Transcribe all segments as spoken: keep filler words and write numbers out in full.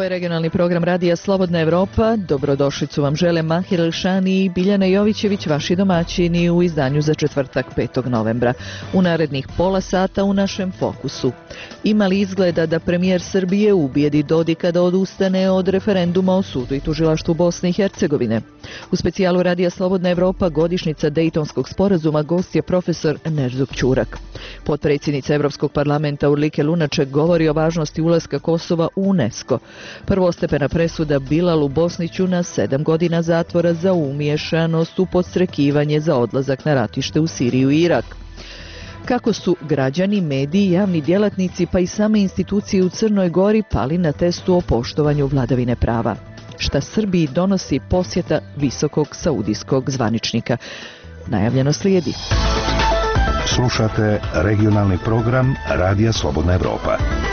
je regionalni program Radija Slobodna Evropa. Dobrodošlicu vam žele Mahir Elšani i Biljana Jovićević, vaši domaćini u izdanju za četvrtak petog novembra. U narednih pola sata u našem fokusu. Ima li izgleda da premijer Srbije ubijedi Dodika da odustane od referenduma o sudu i tužilaštvu Bosne i Hercegovine? U specijalu Radija Slobodna Evropa godišnjica Dejtonskog sporazuma gost je profesor Nerzuk Ćurak. Potpredsjednica Evropskog parlamenta Urlike Lunaček govori o važnosti ulaska Kosova u UNESCO. Prvostepena presuda Bilalu Bosniću na sedam godina zatvora za umiješanost u podstrekivanje za odlazak na ratište u Siriju i Irak. Kako su građani, mediji, javni djelatnici pa i same institucije u Crnoj Gori pali na testu o poštovanju vladavine prava? Šta Srbiji donosi posjeta visokog saudijskog zvaničnika? Najavljeno slijedi. Slušate regionalni program Radija Slobodna Evropa.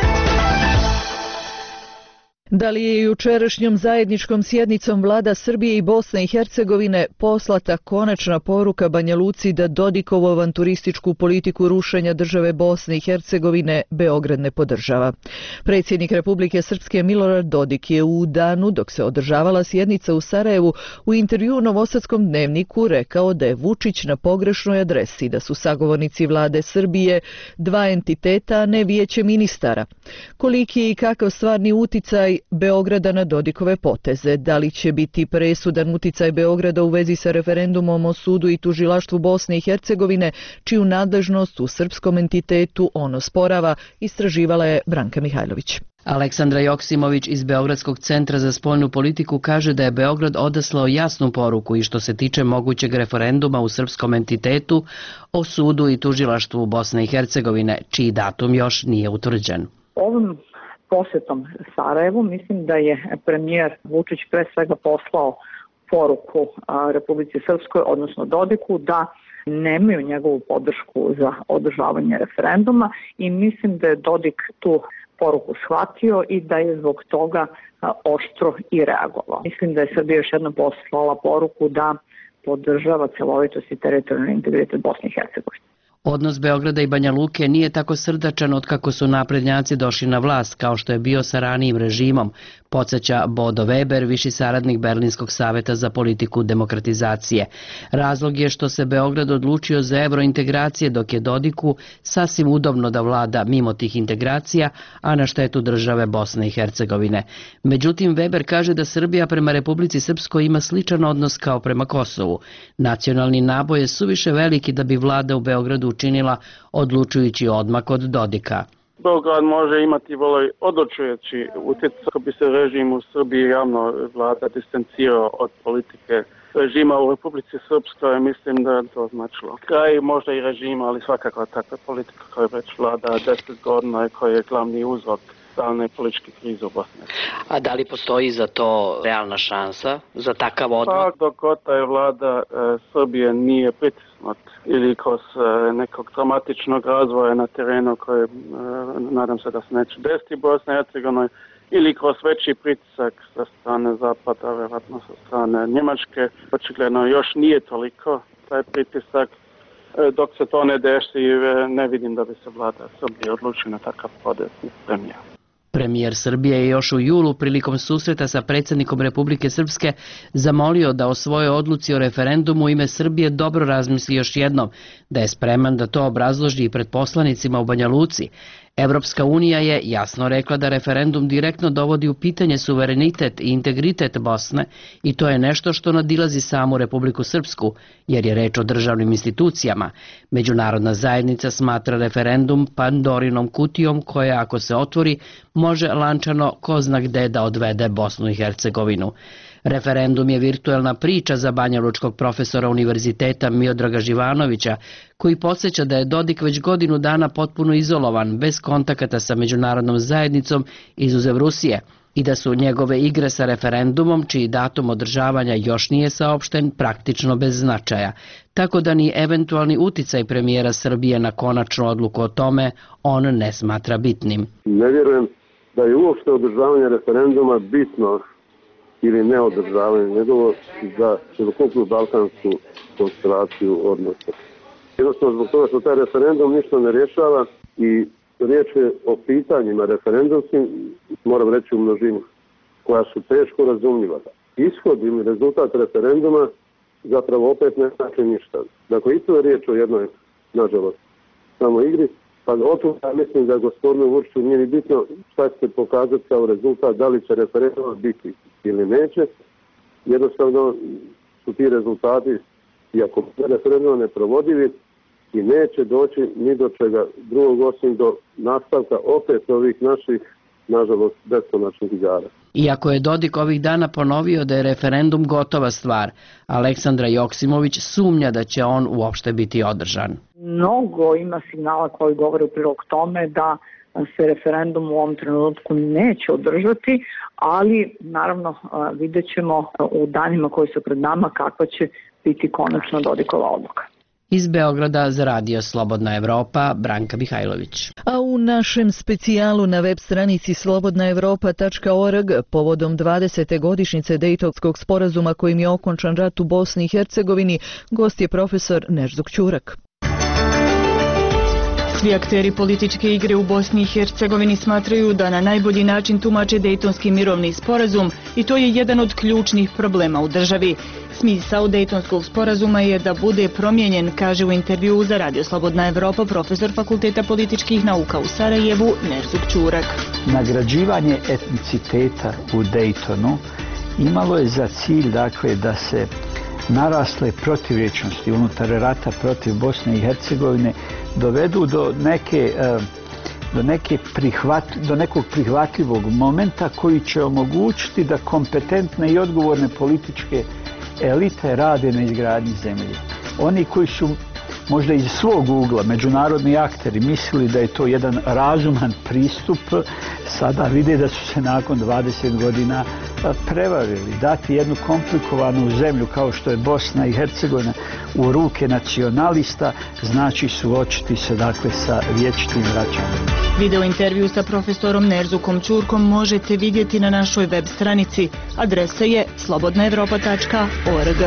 Da li je jučerašnjom zajedničkom sjednicom vlada Srbije i Bosne i Hercegovine poslata konačna poruka Banja Luci da Dodikovu avanturističku politiku rušenja države Bosne i Hercegovine Beograd ne podržava? Predsjednik Republike Srpske Milorad Dodik je u danu dok se održavala sjednica u Sarajevu u intervjuu Novosadskom dnevniku rekao da je Vučić na pogrešnoj adresi, da su sagovornici vlade Srbije dva entiteta, a ne vijeće ministara. Koliki je i kakav stvarni uticaj Beograda na Dodikove poteze? Da li će biti presudan uticaj Beograda u vezi sa referendumom o sudu i tužilaštvu Bosne i Hercegovine, čiju nadležnost u srpskom entitetu ono sporava, istraživala je Branka Mihajlović. Aleksandra Joksimović iz Beogradskog centra za spoljnu politiku kaže da je Beograd odaslao jasnu poruku i što se tiče mogućeg referenduma u srpskom entitetu o sudu i tužilaštvu Bosne i Hercegovine, čiji datum još nije utvrđen. Ovim posjetom Sarajevu mislim da je premijer Vučić pre svega poslao poruku Republici Srpskoj, odnosno Dodiku, da nemaju njegovu podršku za održavanje referenduma i mislim da je Dodik tu poruku shvatio i da je zbog toga oštro i reagovao. Mislim da je Srbija još jednom poslala poruku da podržava celovitost i teritorijalni integritet Bosne i Hercegovine. Odnos Beograda i Banja Luke nije tako srdačan od kako su naprednjaci došli na vlast, kao što je bio sa ranijim režimom, podsjeća Bodo Weber, viši saradnik Berlinskog saveta za politiku demokratizacije. Razlog je što se Beograd odlučio za evrointegracije, dok je Dodiku sasvim udobno da vlada mimo tih integracija, a na štetu države Bosne i Hercegovine. Međutim, Weber kaže da Srbija prema Republici Srpskoj ima sličan odnos kao prema Kosovu. Nacionalni naboj je suviše veliki da bi vlada u Beogradu učinila odlučujući odmak od Dodika. Beograd može imati vrlo odlučujući utjecaj kako bi se režim u Srbiji javno vlada distancirao od politike režima u Republici Srpskoj. Mislim da je to značilo kraj možda i režima, ali svakako takva politika koja već vlada deset godina i koja je glavni uzrok stalne političke krize u Bosni. A da li postoji za to realna šansa, za takav odmak? Pa dok god je vlada e, Srbije nije pritisnut ili kroz e, nekog dramatičnog razvoja na terenu koje e, nadam se da se neće desiti Bosna i Hercegovina, ili kroz veći pritisak sa strane Zapada, vjerojatno sa strane Njemačke. Očigledno još nije toliko taj pritisak. E, dok se to ne desi, e, ne vidim da bi se vlada Srbije odlučila na takav podesni premijer. Premijer Srbije je još u julu prilikom susreta sa predsjednikom Republike Srpske zamolio da o svojoj odluci o referendumu u ime Srbije dobro razmisli još jednom, da je spreman da to obrazloži i pred poslanicima u Banja Luci. Evropska unija je jasno rekla da referendum direktno dovodi u pitanje suverenitet i integritet Bosne i to je nešto što nadilazi samu Republiku Srpsku, jer je reč o državnim institucijama. Međunarodna zajednica smatra referendum Pandorinom kutijom koja, ako se otvori, može lančano ko zna gde da odvede Bosnu i Hercegovinu. Referendum je virtuelna priča za banjalučkog profesora univerziteta Miodraga Živanovića, koji podsjeća da je Dodik već godinu dana potpuno izolovan, bez kontakata sa međunarodnom zajednicom izuzev Rusije, i da su njegove igre sa referendumom, čiji datum održavanja još nije saopšten, praktično bez značaja, tako da ni eventualni uticaj premijera Srbije na konačnu odluku o tome on ne smatra bitnim. Ne vjerujem da je uopšte održavanje referenduma bitno ili neodržavanje njegovo za celokupnu balkansku konstelaciju odnosa. Jednostavno zbog toga što taj referendum ništa ne rješava i riječ je o pitanjima referendumskim, moram reći u množini. koja su teško razumljiva. Ishod ili rezultat referenduma zapravo opet ne znači ništa. Dakle, i to je riječ o jednoj, nažalost, samo igri. Pa otud ja mislim da gospodinu Vučiću nije ni bitno šta će se pokazati kao rezultat, da li će referendum biti ili neće. Jednostavno su ti rezultati, iako referendum neprovodivi, i neće doći ni do čega drugog osim do nastavka opet ovih naših, nažalost, beskonačnih igara. Iako je Dodik ovih dana ponovio da je referendum gotova stvar, Aleksandra Joksimović sumnja da će on uopšte biti održan. Mnogo ima signala koji govore u prilog tome da se referendum u ovom trenutku neće održati, ali naravno vidjet ćemo u danima koji su pred nama kakva će biti konačno Dodikova odluka. Iz Beograda za Radio Slobodna Evropa, Branka Mihajlović. A u našem specijalu na web stranici slobodna evropa tačka org povodom dvadesete godišnjice Dejtonskog sporazuma kojim je okončan rat u Bosni i Hercegovini, gost je profesor Nerzuk Ćurak. Svi akteri političke igre u Bosni i Hercegovini smatraju da na najbolji način tumače Dejtonski mirovni sporazum i to je jedan od ključnih problema u državi. Smisao Dejtonskog sporazuma je da bude promijenjen, kaže u intervjuu za Radio Slobodna Evropa profesor Fakulteta političkih nauka u Sarajevu Nerzuk Ćurak. Nagrađivanje etniciteta u Dejtonu imalo je za cilj, dakle, da se narasle protivrječnosti unutar rata protiv Bosne i Hercegovine dovedu do neke do, neke prihvat, do nekog prihvatljivog momenta koji će omogućiti da kompetentne i odgovorne političke elite rade na izgradnji zemlje. Oni koji su možda iz svog ugla, međunarodni akteri, mislili da je to jedan razuman pristup, sada vide da su se nakon dvadeset godina prevarili. Dati jednu komplikovanu zemlju kao što je Bosna i Hercegovina u ruke nacionalista znači suočiti se, dakle, sa vječitim vraćanjem. Video intervju sa profesorom Nerzukom Ćurkom možete vidjeti na našoj web stranici. Adresa je slobodna evropa tačka org.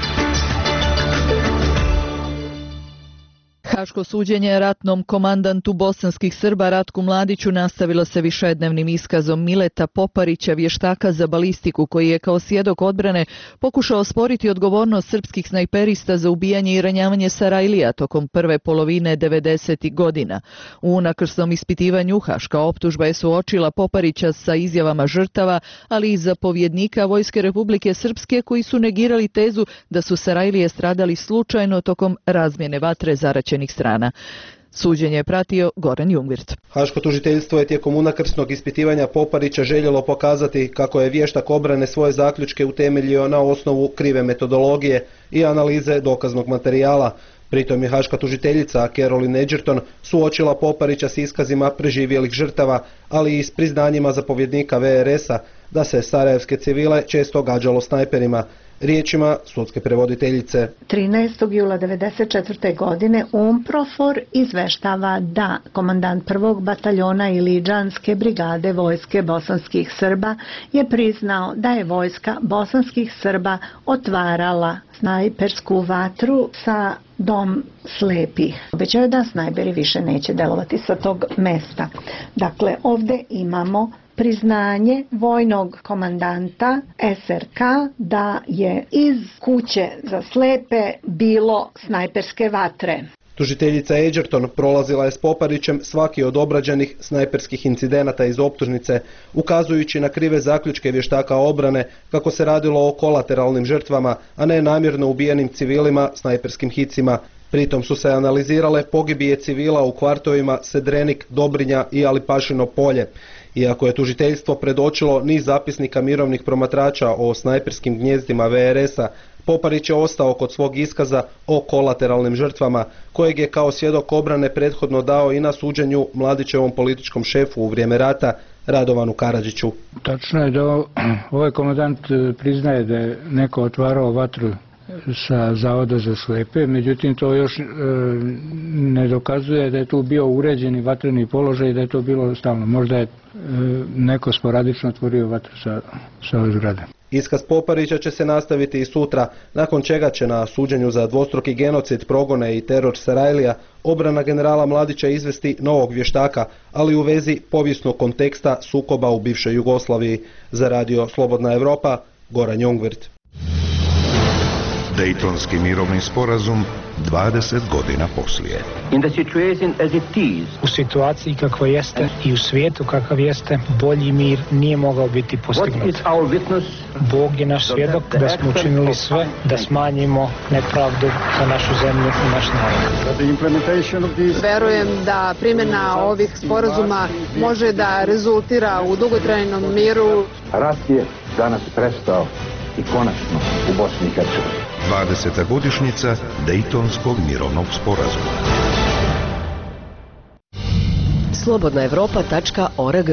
Haško suđenje ratnom komandantu bosanskih Srba Ratku Mladiću nastavilo se višednevnim iskazom Mileta Poparića, vještaka za balistiku, koji je kao svjedok odbrane pokušao osporiti odgovornost srpskih snajperista za ubijanje i ranjavanje Sarajlija tokom prve polovine devedesetih godina. U unakrsnom ispitivanju haška optužba je suočila Poparića sa izjavama žrtava, ali i zapovjednika Vojske Republike Srpske koji su negirali tezu da su Sarajlije stradali slučajno tokom razmjene vatre zaraćenih strana. Suđenje je pratio Goran Jungvirt. Haško tužiteljstvo je tijekom unakrsnog ispitivanja Poparića željelo pokazati kako je vještak obrane svoje zaključke utemeljio na osnovu krive metodologije i analize dokaznog materijala. Pritom je haška tužiteljica Caroline Edgerton suočila Poparića s iskazima preživjelih žrtava, ali i s priznanjima zapovjednika V R S-a da se sarajevske civile često gađalo snajperima. Riječima sudske prevoditeljice. trinaestog jula devedeset četvrte. godine UNPROFOR izveštava da komandant prvog bataljona Iliđanske brigade vojske bosanskih Srba je priznao da je vojska bosanskih Srba otvarala snajpersku vatru sa Dom slepih. Obećaju da snajperi više neće delovati sa tog mesta. Dakle, ovdje imamo priznanje vojnog komandanta S R K da je iz kuće za slepe bilo snajperske vatre. Tužiteljica Edgerton prolazila je s Poparićem svaki od obrađenih snajperskih incidenata iz optužnice, ukazujući na krive zaključke vještaka obrane kako se radilo o kolateralnim žrtvama, a ne namjerno ubijenim civilima snajperskim hicima. Pritom su se analizirale pogibije civila u kvartovima Sedrenik, Dobrinja i Alipašino polje. Iako je tužiteljstvo predočilo niz zapisnika mirovnih promatrača o snajperskim gnjezdima V R S-a, Poparić je ostao kod svog iskaza o kolateralnim žrtvama, kojeg je kao svjedok obrane prethodno dao i na suđenju Mladićevom političkom šefu u vrijeme rata, Radovanu Karadžiću. Tačno je da ovaj komandant priznaje da je neko otvarao vatru sa Zavoda za slepe, međutim to još e, ne dokazuje da je tu bio uređeni vatreni položaj i da je to bilo stalno. Možda je e, neko sporadično otvorio vatru sa, sa ove zgrade. Iskaz Poparića će se nastaviti i sutra, nakon čega će na suđenju za dvostruki genocid, progone i teror Sarajlija obrana generala Mladića izvesti novog vještaka, ali u vezi povijesnog konteksta sukoba u bivšoj Jugoslaviji. Za radio Slobodna Evropa, Goran Jongvirt. Dejtonski mirovni sporazum dvadeset godina poslije. U situaciji kakva jeste i u svijetu kakav jeste, bolji mir nije mogao biti postignut. Bog je naš svjedok da smo učinili sve da smanjimo nepravdu za našu zemlju i naš narod. Verujem da primjena ovih sporazuma može da rezultira u dugotrajnom miru. Rat je danas prestao i konačno u Bosni i Hercegovini. dvadeseta godišnjica Dejtonskog mirovnog sporazuma. slobodna evropa tačka org.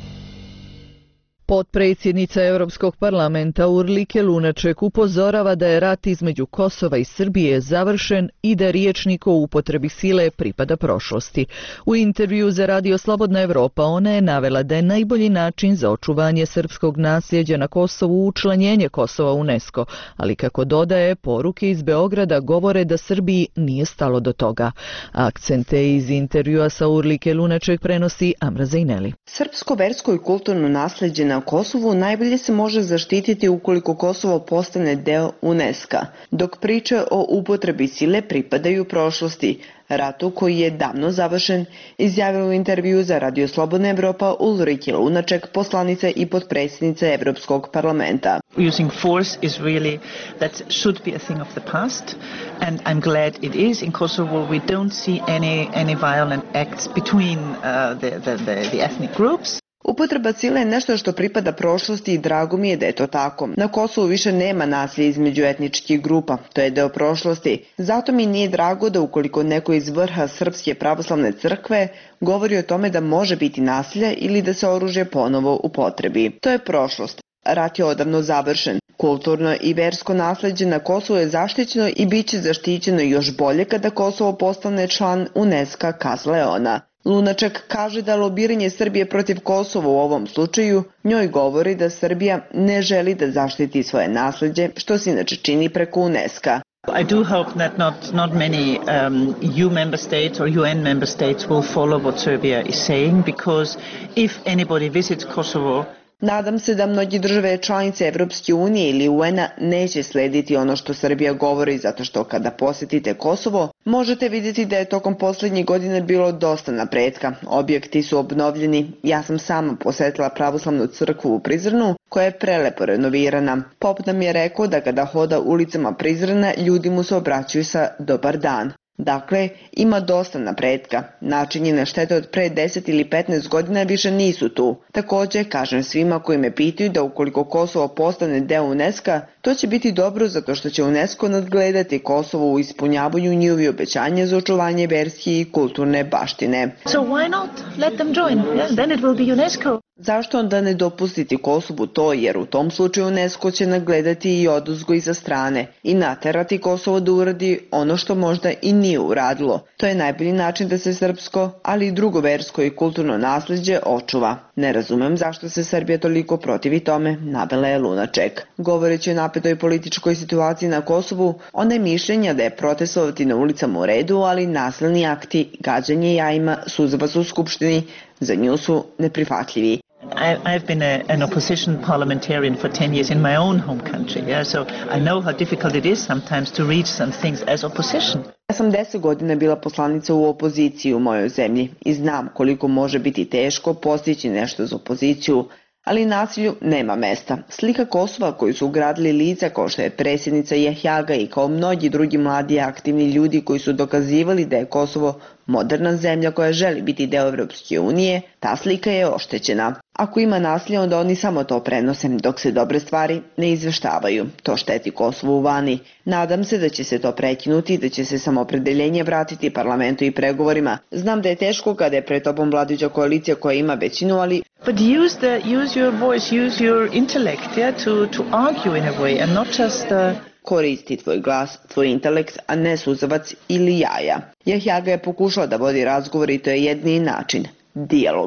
Potpredsjednica Europskog parlamenta Urlike Lunaček upozorava da je rat između Kosova i Srbije završen i da riječnik o upotrebi sile pripada prošlosti. U intervju za radio Slobodna Evropa ona je navela da je najbolji način za očuvanje srpskog nasljeđa na Kosovu učlanjenje Kosova u UNESCO, ali kako dodaje, poruke iz Beograda govore da Srbiji nije stalo do toga. Akcente iz intervjua sa Urlike Lunaček prenosi Amra Zajneli. Srpsko versko i kulturno nasljeđe na Kosovu najbolje se može zaštititi ukoliko Kosovo postane deo UNESCO-a, dok priče o upotrebi sile pripadaju prošlosti, ratu koji je davno završen, izjavila u intervju za Radio Slobodna Evropa Ulrike Lunaček, poslanica i potpredsjednica Evropskog parlamenta. Using force is really, that should be a thing of the past, and I'm glad it is. In Kosovo we don't see any any violent acts between uh, the, the, the, the ethnic groups. Upotreba sile je nešto što pripada prošlosti i drago mi je da je to tako. Na Kosovu više nema nasilja između etničkih grupa, to je deo prošlosti. Zato mi nije drago da ukoliko neko iz vrha Srpske pravoslavne crkve govori o tome da može biti nasilja ili da se oružje ponovo upotrebi. To je prošlost. Rat je odavno završen. Kulturno i versko nasljeđe na Kosovu je zaštićeno i bit će zaštićeno još bolje kada Kosovo postane član UNESCO-a Kaz Leona. Lunaček kaže da lobiranje Srbije protiv Kosova u ovom slučaju njoj govori da Srbija ne želi da zaštiti svoje nasljeđe, što se inače čini preko UNESCO-a. I do hope that not, not many um, E U member states or U N member states will follow what Serbia is saying, because if anybody visits Kosovo, nadam se da mnogi države članice Evropske unije ili U N-a neće slediti ono što Srbija govori, zato što kada posjetite Kosovo, možete vidjeti da je tokom posljednjih godina bilo dosta napretka. Objekti su obnovljeni. Ja sam sama posjetila pravoslavnu crkvu u Prizrenu, koja je prelepo renovirana. Pop nam je rekao da kada hoda ulicama Prizrena, ljudi mu se obraćaju sa dobar dan. Dakle, ima dosta napretka. Načinjene štete od pre deset ili petnaest godina više nisu tu. Također, kažem svima koji me pitaju da ukoliko Kosovo postane deo UNESCO-a, to će biti dobro zato što će UNESCO nadgledati Kosovo u ispunjavanju njihovi obećanja za očuvanje verske i kulturne baštine. So why not let them join? Yeah, then it will be UNESCO. Zašto onda ne dopustiti Kosovu to, jer u tom slučaju UNESCO će nagledati i odozgo iza strane i naterati Kosovo da uradi ono što možda i nije uradilo. To je najbolji način da se srpsko, ali i drugo versko i kulturno nasljeđe očuva. Ne razumem zašto se Srbija toliko protivi tome, navela je Lunaček. Govoreći o napetoj političkoj situaciji na Kosovu, ona je mišljenja da je protestovati na ulicama u redu, ali nasilni akti, gađanje jajima, suzavac u skupštini, za nju su neprihvatljivi. I, I've been a, an opposition parliamentarian for ten years in my own home country, yeah? So I know how difficult it is sometimes to reach some things as opposition. Ja sam deset godina bila poslanica u opoziciji u mojoj zemlji i znam koliko može biti teško postići nešto za opoziciju, ali nasilju nema mesta. Slika Kosova koju su ugradili lica kao što je predsjednica Jahjaga i kao mnogi drugi mladi aktivni ljudi koji su dokazivali da je Kosovo moderna zemlja koja želi biti deo Evropske unije, ta slika je oštećena. Ako ima nasilja, onda oni samo to prenose, dok se dobre stvari ne izveštavaju. To šteti Kosovu vani. Nadam se da će se to prekinuti i da će se samoopredeljenje vratiti parlamentu i pregovorima. Znam da je teško kada je pred tobom vladajuća koalicija koja ima većinu, ali But use the use your voice, use your intellect, yeah, to to argue in a way and not just uh... koristi tvoj glas, tvoj intelekt, a ne suzavac ili jaja. Jahjaga je pokušao da vodi razgovor i to je jedini način. Dijalog.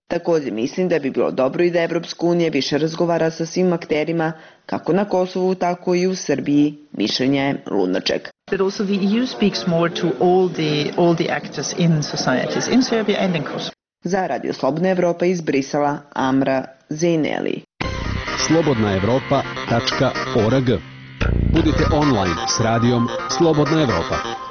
Također mislim da bi bilo dobro i da Evropska unija više razgovara sa svim akterima, kako na Kosovu, tako i u Srbiji, mišljenja je Lunaček. But also the E U speaks more to all the, all the actors in societies, in Serbia and in Kosovo. Za Radio Slobodna Evropa iz Brisela, Amra Zejneli. slobodna evropa tačka org. Budite online s radijom Slobodna Evropa.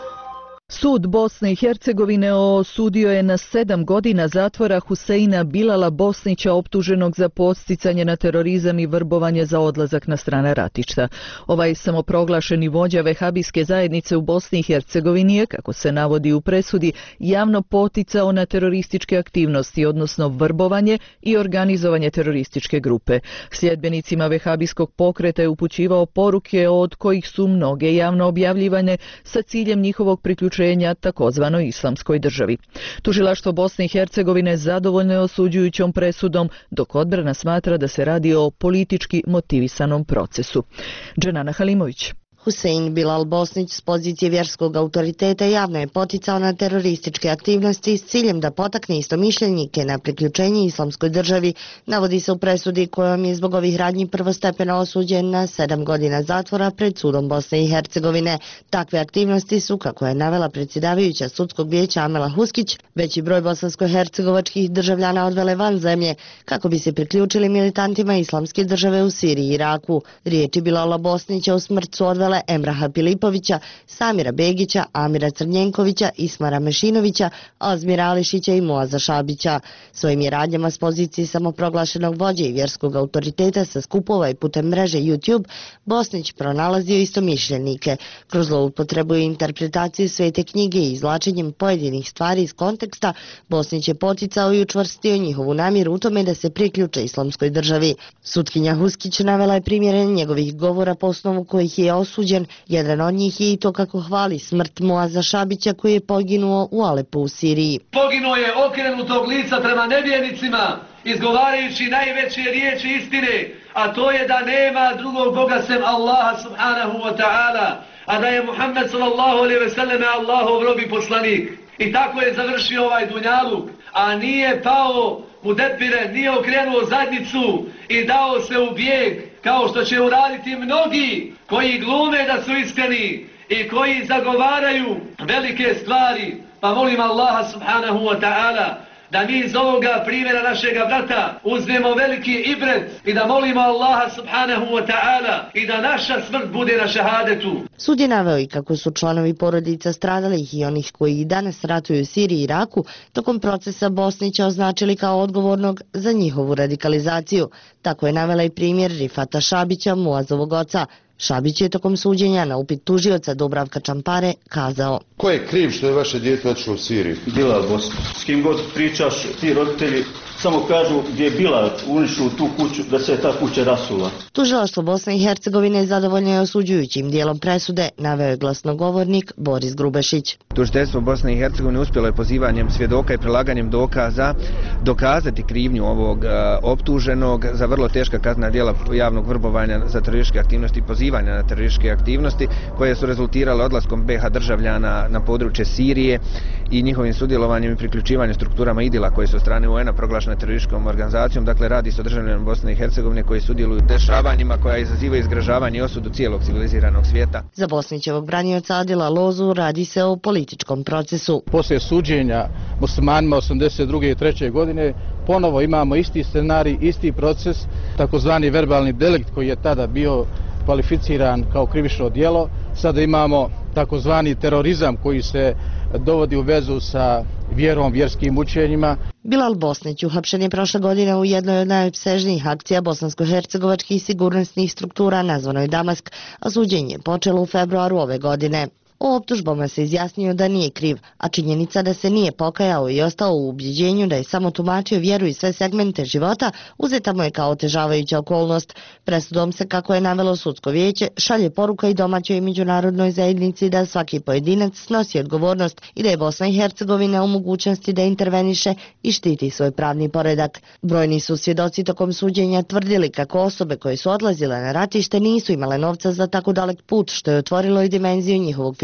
Sud Bosne i Hercegovine osudio je na sedam godina zatvora Huseina Bilala Bosnića optuženog za podsticanje na terorizam i vrbovanje za odlazak na strane ratišta. Ovaj samoproglašeni vođa vehabijske zajednice u Bosni i Hercegovini je, kako se navodi u presudi, javno poticao na terorističke aktivnosti, odnosno vrbovanje i organizovanje terorističke grupe. Sljedbenicima vehabijskog pokreta je upućivao poruke od kojih su mnoge javno objavljivane sa ciljem njihovog priključenja takozvanoj islamskoj državi. Tužilaštvo Bosne i Hercegovine zadovoljno je osuđujućom presudom, dok odbrana smatra da se radi o politički motivisanom procesu. Dženana Halimović. Husein Bilal Bosnić s pozicije vjerskog autoriteta javno je poticao na terorističke aktivnosti s ciljem da potakne istomišljenike na priključenje islamskoj državi, navodi se u presudi kojom je zbog ovih radnji prvostepeno osuđen na sedam godina zatvora pred sudom Bosne i Hercegovine. Takve aktivnosti su, kako je navela predsjedavajuća sudskog vijeća Amela Huskić, veći broj bosansko-hercegovačkih državljana odvele van zemlje kako bi se priključili militantima islamske države u Siriji i Iraku. Riječi Bilala Bosnića u smrt su odvele Emraha Pilipovića, Samira Begića, Amira Crnjenkovića, Ismara Mešinovića, Azmira Ališića i Muaza Šabića. Svojim je radnjama s pozicije samoproglašenog vođe i vjerskog autoriteta sa skupova i putem mreže YouTube Bosnić pronalazio istomišljenike. Kroz zloupotrebu i interpretaciju svete knjige i izvlačenjem pojedinih stvari iz konteksta, Bosnić je poticao i učvrstio njihovu namjeru u tome da se priključe islamskoj državi. Sutkinja Huskić navela je primjere njegovih govora po osnovu kojih je osuđen. Jedan od njih je i to kako hvali smrt Muaza Šabića koji je poginuo u Alepu u Siriji. Poginuo je okrenutog lica prema nevjernicima, izgovarajući najveće riječi istine, a to je da nema drugog Boga sem Allaha subhanahu wa ta'ala, a da je Muhammed sallallahu alejhi ve sellem Allahov rob i poslanik. I tako je završio ovaj dunjaluk, a nije pao u depire, nije okrenuo zadnjicu i dao se u bijeg, kao što će uraditi mnogi koji glume da su iskreni i koji zagovaraju velike stvari. Pa molim Allaha subhanahu wa ta'ala da mi iz ovoga primjera našega brata uzmemo veliki ibret i da molimo Allaha subhanahu wa ta'ala i da naša smrt bude na šahadetu. Sud je naveo i kako su članovi porodica stradalih i onih koji i danas ratuju u Siriji i Iraku tokom procesa Bosnića označili kao odgovornog za njihovu radikalizaciju. Tako je navela i primjer Rifata Šabića, Muazovog oca. Šabić je tokom suđenja na upit tužioca Dubravka Čampare kazao: Ko je kriv što je vaše dijete otišlo u Siriju? Bilal Bosnić. S kim god pričaš, ti roditelji samo kažu gdje je Bilal uništio tu kuću, da se je ta kuća rasula. Tužilaštvo Bosne i Hercegovine zadovoljno je osuđujućim dijelom presude, naveo je glasnogovornik Boris Grubešić. Tužiteljstvo Bosne i Hercegovine uspjelo je pozivanjem svjedoka i prilaganjem dokaza dokazati krivnju ovog uh, optuženog za vrlo teška kaznena djela javnog vrbovanja za terorističke aktivnosti i pozivanja na terorističke aktivnosti koje su rezultirale odlaskom B iH državljana na područje Sirije i njihovim sudjelovanjem i priključivanjem strukturama IDIL-a koje su od strane U N-a proglašene terorističkom organizacijom. Dakle, radi se o državljanima Bosne i Hercegovine koji sudjeluju u dešavanjima koja izazivaju izgražavanje i osudu cijelog civiliziranog svijeta. Za Bosnićevog branioca Adila Lozu radi se o političkom procesu. Poslije suđenja muslimanima osamdeset druge i treće godine ponovo imamo isti scenarij, isti proces, takozvani verbalni delikt koji je tada bio kvalificiran kao krivično djelo. Sada imamo takozvani terorizam koji se dovodi u vezu sa vjerom, vjerskim učenjima. Bilal Bosnić uhapšen je prošle godine u jednoj od najopsežnijih akcija bosansko-hercegovačkih sigurnosnih struktura nazvanoj Damask, a suđenje je počelo u februaru ove godine. O optužbama se izjasnio da nije kriv, a činjenica da se nije pokajao i ostao u ubjeđenju da je samo tumačio vjeru i sve segmente života uzeta mu je kao otežavajuća okolnost. Presudom se, kako je navelo sudsko vijeće, šalje poruka i domaćoj i međunarodnoj zajednici da svaki pojedinac snosi odgovornost i da je Bosna i Hercegovina u mogućnosti da interveniše i štiti svoj pravni poredak. Brojni su svjedoci tokom suđenja tvrdili kako osobe koje su odlazile na ratište nisu imale novca za tako dalek put, što je otvorilo i dimenziju njihovog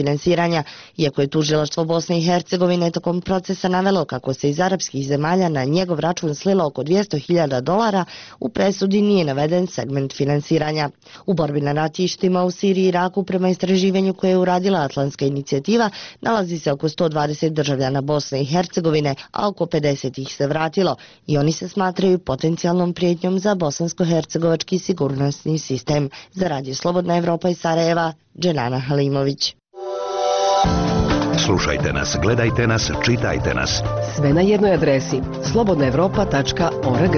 finansiranja, iako je tužilaštvo Bosne i Hercegovine tokom procesa navelo kako se iz arapskih zemalja na njegov račun slilo oko dvjesto hiljada dolara, u presudi nije naveden segment finansiranja. U borbi na ratištima u Siriji i Iraku, prema istraživanju koje je uradila Atlantska inicijativa, nalazi se oko sto dvadeset državljana Bosne i Hercegovine, a oko pedeset ih se vratilo i oni se smatraju potencijalnom prijetnjom za bosansko-hercegovački sigurnosni sistem. Za Radio Slobodna Evropa iz Sarajeva, Dženana Halimović. Slušajte nas, gledajte nas, čitajte nas. Sve na jednoj adresi slobodna evropa tačka org.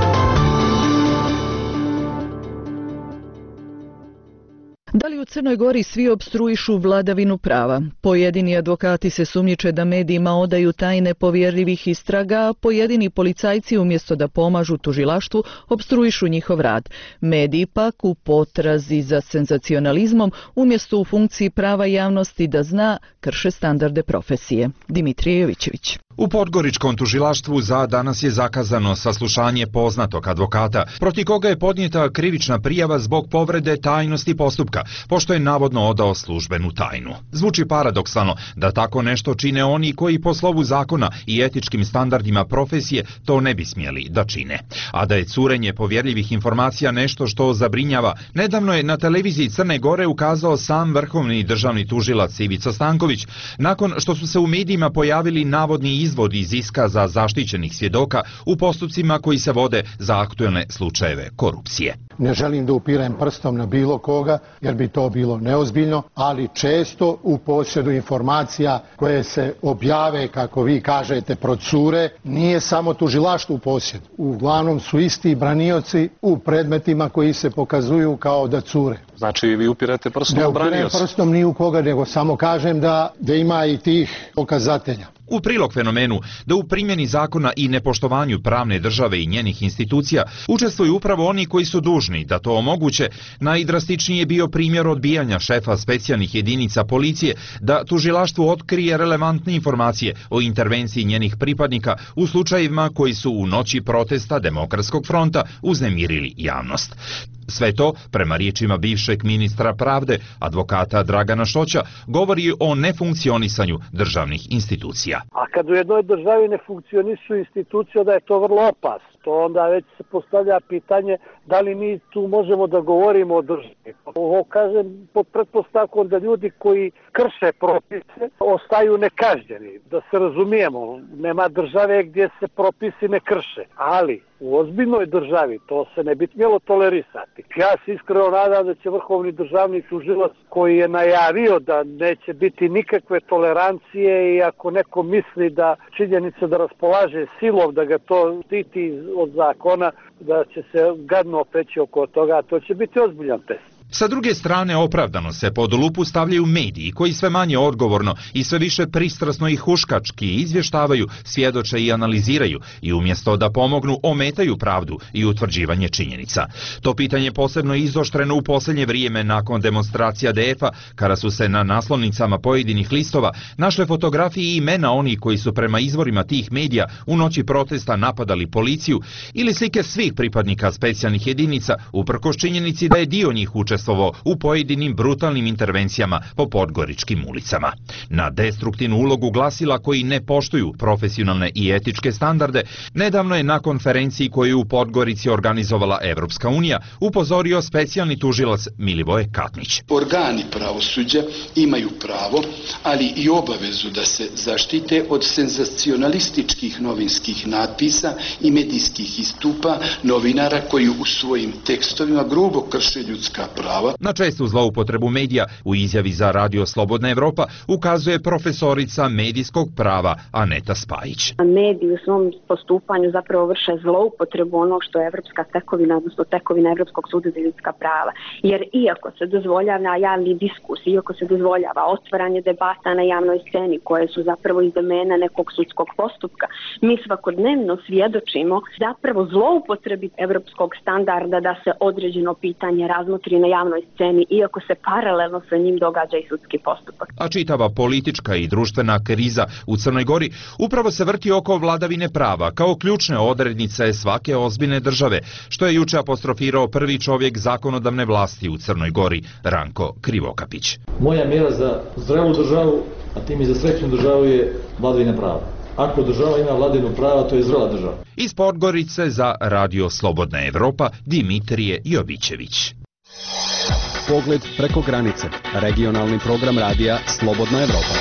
Da li u Crnoj Gori svi opstruišu vladavinu prava? Pojedini advokati se sumnjiče da medijima odaju tajne povjerljivih istraga, a pojedini policajci umjesto da pomažu tužilaštvu opstruišu njihov rad. Mediji pak u potrazi za senzacionalizmom umjesto u funkciji prava javnosti da zna, krše standarde profesije. Dimitrije Jovićević. U Podgoričkom tužilaštvu za danas je zakazano saslušanje poznatog advokata, protiv koga je podnijeta krivična prijava zbog povrede tajnosti postupka, pošto je navodno odao službenu tajnu. Zvuči paradoksalno da tako nešto čine oni koji po slovu zakona i etičkim standardima profesije to ne bi smjeli da čine. A da je curenje povjerljivih informacija nešto što zabrinjava, nedavno je na televiziji Crne Gore ukazao sam vrhovni državni tužilac Ivica Stanković, nakon što su se u medijima pojavili navodni izvod iz iskaza zaštićenih svjedoka u postupcima koji se vode za aktuelne slučajeve korupcije. Ne želim da upirem prstom na bilo koga, jer bi to bilo neozbiljno, ali često u posjedu informacija koje se objave, kako vi kažete, procure, nije samo tužilaštvo u posjedu. Uglavnom su isti branioci u predmetima koji se pokazuju kao da cure. Znači vi upirate prstom u branioci? Ne upirem prstom ni u koga, nego samo kažem da, da ima i tih pokazatelja. U prilog fenomenu da u primjeni zakona i nepoštovanju pravne države i njenih institucija učestvuju upravo oni koji su dužni da to omoguće, najdrastičniji je bio primjer odbijanja šefa specijalnih jedinica policije da tužilaštvu otkrije relevantne informacije o intervenciji njenih pripadnika u slučajevima koji su u noći protesta Demokratskog fronta uznemirili javnost. Sve to, prema riječima bivšeg ministra pravde, advokata Dragana Šoća, govori o nefunkcionisanju državnih institucija. A kad u jednoj državi ne funkcionišu institucije, da je to vrlo opasno. To onda već se postavlja pitanje da li mi tu možemo da govorimo o državi. Ovo kažem pod pretpostavkom da ljudi koji krše propise ostaju nekažnjeni. Da se razumijemo, nema države gdje se propisi ne krše, ali u ozbiljnoj državi to se ne bi smjelo tolerisati. Ja se iskreno nadam da će vrhovni državni tužilac, koji je najavio da neće biti nikakve tolerancije, i ako neko misli da činjenica da raspolaže silom, da ga to štiti od zakona, da će se gadno peći oko toga, to će biti ozbiljan test. Sa druge strane, opravdano se pod lupu stavljaju mediji koji sve manje odgovorno i sve više pristrasno i huškački izvještavaju, svjedoče i analiziraju i umjesto da pomognu ometaju pravdu i utvrđivanje činjenica. To pitanje posebno je izoštreno u posljednje vrijeme nakon demonstracija D F-a, kada su se na naslovnicama pojedinih listova našle fotografije i imena onih koji su prema izvorima tih medija u noći protesta napadali policiju, ili slike svih pripadnika specijalnih jedinica uprkos činjenici da je dio njih učestvovao u pojedinim brutalnim intervencijama po podgoričkim ulicama. Na destruktivnu ulogu glasila koji ne poštuju profesionalne i etičke standarde, nedavno je na konferenciji koju u Podgorici organizovala Evropska unija upozorio specijalni tužilac Milivoje Katnić. Organi pravosuđa imaju pravo, ali i obavezu da se zaštite od senzacionalističkih novinskih natpisa i medijskih istupa novinara koji u svojim tekstovima grubo krše ljudska prava. Na čestu zloupotrebu medija u izjavi za Radio Slobodna Evropa ukazuje profesorica medijskog prava Aneta Spajić. Mediji u svom postupanju zapravo vrše zloupotrebu onog što je evropska tekovina, odnosno tekovina Evropskog suda za ljudska prava. Jer iako se dozvoljava javni diskus, iako se dozvoljava otvaranje debata na javnoj sceni koje su zapravo iz domena nekog sudskog postupka, mi svakodnevno svjedočimo zapravo zloupotrebi evropskog standarda da se određeno pitanje razmotri na javnoj javnoj sceni, iako se paralelno sa njim događa i sudski postupak. A čitava politička i društvena kriza u Crnoj Gori upravo se vrti oko vladavine prava kao ključne odrednice svake ozbiljne države, što je juče apostrofirao prvi čovjek zakonodavne vlasti u Crnoj Gori, Ranko Krivokapić. Moja mjera za zdravu državu, a tim i za srećnu državu je vladavina prava. Ako država ima vladavinu prava, to je zrela država. Iz Podgorice za Radio Slobodna Evropa, Dimitrije Jovićević. Pogled preko granice. Regionalni program radija Slobodna Evropa.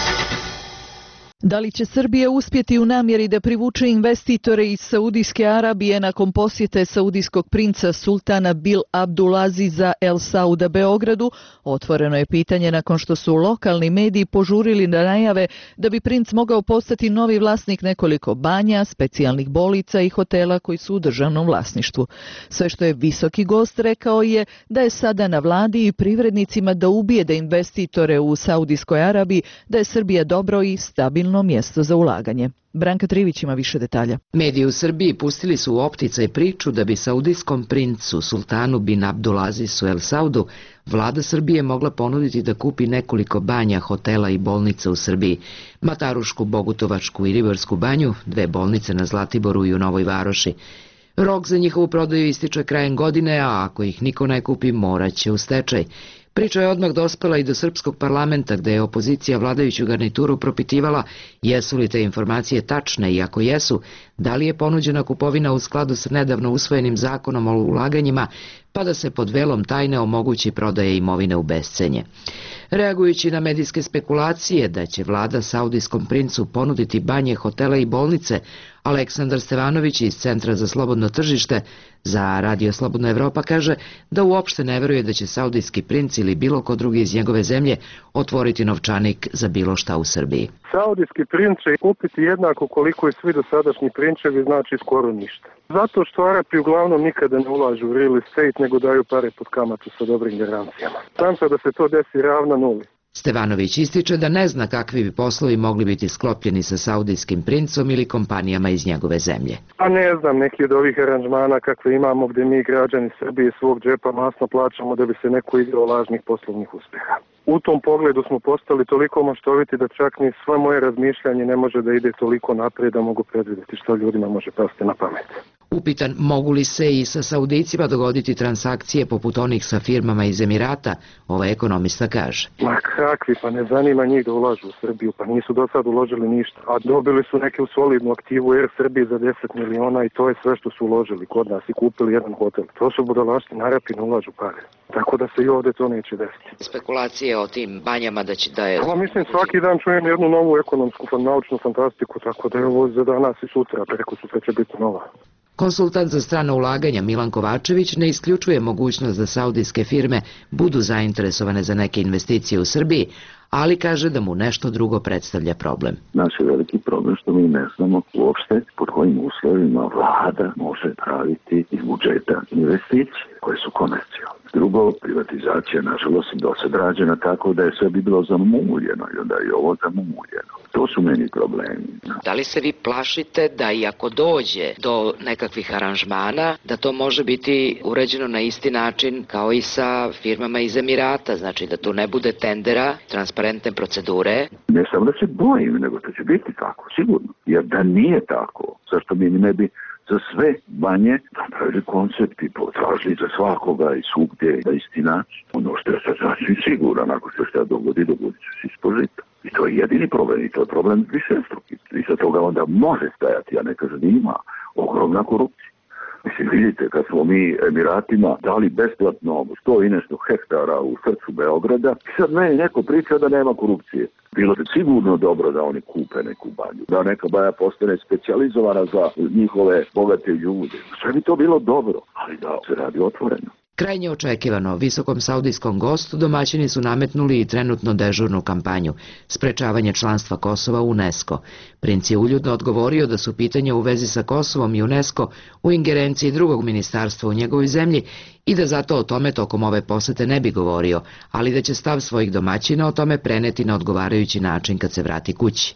Da li će Srbija uspjeti u namjeri da privuče investitore iz Saudijske Arabije nakon posjete saudijskog princa sultana Bil Abdulaziza El Sauda Beogradu? Otvoreno je pitanje nakon što su lokalni mediji požurili da najave da bi princ mogao postati novi vlasnik nekoliko banja, specijalnih bolnica i hotela koji su u državnom vlasništvu. Sve što je visoki gost rekao je da je sada na vladi i privrednicima da ubijede investitore u Saudijskoj Arabiji, da je Srbija dobro i stabilno mjesto za ulaganje. Branka Trivić ima više detalja. Mediji u Srbiji pustili su u opticaj priču da bi saudijskom princu sultanu bin Abdulazizu El Saudu vlada Srbije mogla ponuditi da kupi nekoliko banja, hotela i bolnica u Srbiji. Matarušku, Bogutovačku i Ribarsku banju, dve bolnice na Zlatiboru i u Novoj Varoši. Rok za njihovu prodaju ističe krajem godine, a ako ih niko ne kupi, moraće u stečaj. Priča je odmah dospela i do srpskog parlamenta, gde je opozicija vladajuću garnituru propitivala jesu li te informacije tačne i ako jesu, da li je ponuđena kupovina u skladu sa nedavno usvojenim zakonom o ulaganjima, pa da se pod velom tajne omogući prodaje imovine u bescenje. Reagujući na medijske spekulacije da će vlada saudijskom princu ponuditi banje, hotele i bolnice, Aleksandar Stevanović iz Centra za slobodno tržište za Radio Slobodna Evropa kaže da uopšte ne veruje da će saudijski princ ili bilo ko drugi iz njegove zemlje otvoriti novčanik za bilo šta u Srbiji. Saudijski princ će kupiti jednako koliko i svi dosadašnji prinčevi, znači skoro ništa. Zato što Arapi uglavnom nikada ne ulažu u real estate, nego daju pare pod kamatu sa dobrim garancijama. Šansa da se to desi ravna nuli. Stevanović ističe da ne zna kakvi bi poslovi mogli biti sklopljeni sa saudijskim princom ili kompanijama iz njegove zemlje. Pa ne znam, neki od ovih aranžmana kakve imamo gdje mi građani Srbije svog džepa masno plaćamo da bi se neko igrao lažnih poslovnih uspeha. U tom pogledu smo postali toliko maštoviti da čak ni sve moje razmišljanje ne može da ide toliko naprijed da mogu predvidjeti što ljudima može pasti na pamet. Upitan mogu li se i sa Saudicima dogoditi transakcije poput onih sa firmama iz Emirata, ovaj ekonomista kaže. Ma kakvi, pa ne zanima njih da ulažu u Srbiju, pa nisu do sad uložili ništa. A dobili su neku solidnu aktivu Air Srbije za deset miliona i to je sve što su uložili kod nas i kupili jedan hotel. To su budalaštine, Arapi ne ulažu pare. Tako da se i ovdje to neće desiti. Spekulacije o tim banjama da će da je... Pa mislim, svaki dan čujem jednu novu ekonomsku, naučnu fantastiku, tako da je ovo za danas i sutra, preko sutra će biti nova. Konsultant za strano ulaganja Milan Kovačević ne isključuje mogućnost da saudijske firme budu zainteresovane za neke investicije u Srbiji, ali kaže da mu nešto drugo predstavlja problem. Naš je veliki problem što mi ne znamo uopšte pod kojim uslovima vlada može praviti iz budžeta investicije koje su komercijalne. Drugo, privatizacija nažalost do sad rađena tako da je sve bi bilo zamuljeno i onda je ovo zamuljeno. To su meni problemi. Da li se vi plašite da i ako dođe do nekakvih aranžmana, da to može biti uređeno na isti način kao i sa firmama iz Emirata, znači da tu ne bude tendera, transparentne procedure? Ne samo da se bojim, nego da će biti tako, sigurno. Jer da nije tako, zašto mi ne bi za sve banje napravili koncept i potražili za svakoga i svugdje na isti način. Ono što je sad sasvim siguran, ako se šta dogodi, dogodit će se ispod žita. I to je jedini problem, i to je problem višestruki. I sa toga onda može stajati, a ne kaže da ima ogromna korupcija. Mislim, vidite, kad smo mi Emiratima dali besplatno sto i nešto hektara u srcu Beograda, sad meni neko priča da nema korupcije. Bilo je sigurno dobro da oni kupe neku banju, da neka banja postane specijalizovana za njihove bogate ljude. Sve bi to bilo dobro, ali da se radi otvoreno. Krajnje očekivano, visokom saudijskom gostu domaćini su nametnuli i trenutno dežurnu kampanju, sprečavanje članstva Kosova u UNESCO. Princ je uljudno odgovorio da su pitanja u vezi sa Kosovom i UNESCO u ingerenciji drugog ministarstva u njegovoj zemlji i da zato o tome tokom ove posete ne bi govorio, ali da će stav svojih domaćina o tome preneti na odgovarajući način kad se vrati kući.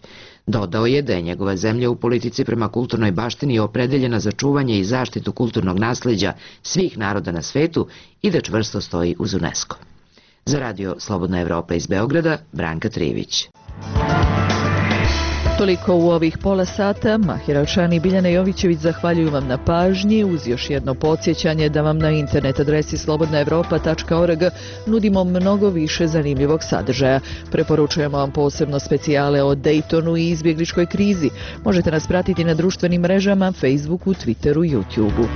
Dodao je da je njegova zemlja u politici prema kulturnoj baštini opredeljena za čuvanje i zaštitu kulturnog nasleđa svih naroda na svetu i da čvrsto stoji uz UNESCO. Za radio Slobodna Evropa iz Beograda, Branka Trivić. Toliko u ovih pola sata. Mahir Alšani i Biljana Jovićević zahvaljuju vam na pažnji, uz još jedno podsjećanje da vam na internet adresi slobodna evropa tačka org nudimo mnogo više zanimljivog sadržaja. Preporučujemo vam posebno specijale o Daytonu i izbjegličkoj krizi. Možete nas pratiti na društvenim mrežama, Facebooku, Twitteru i YouTubeu.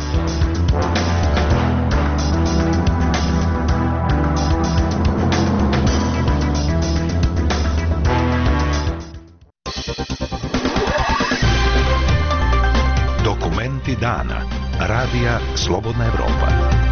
Dana. Radija Slobodna Evropa.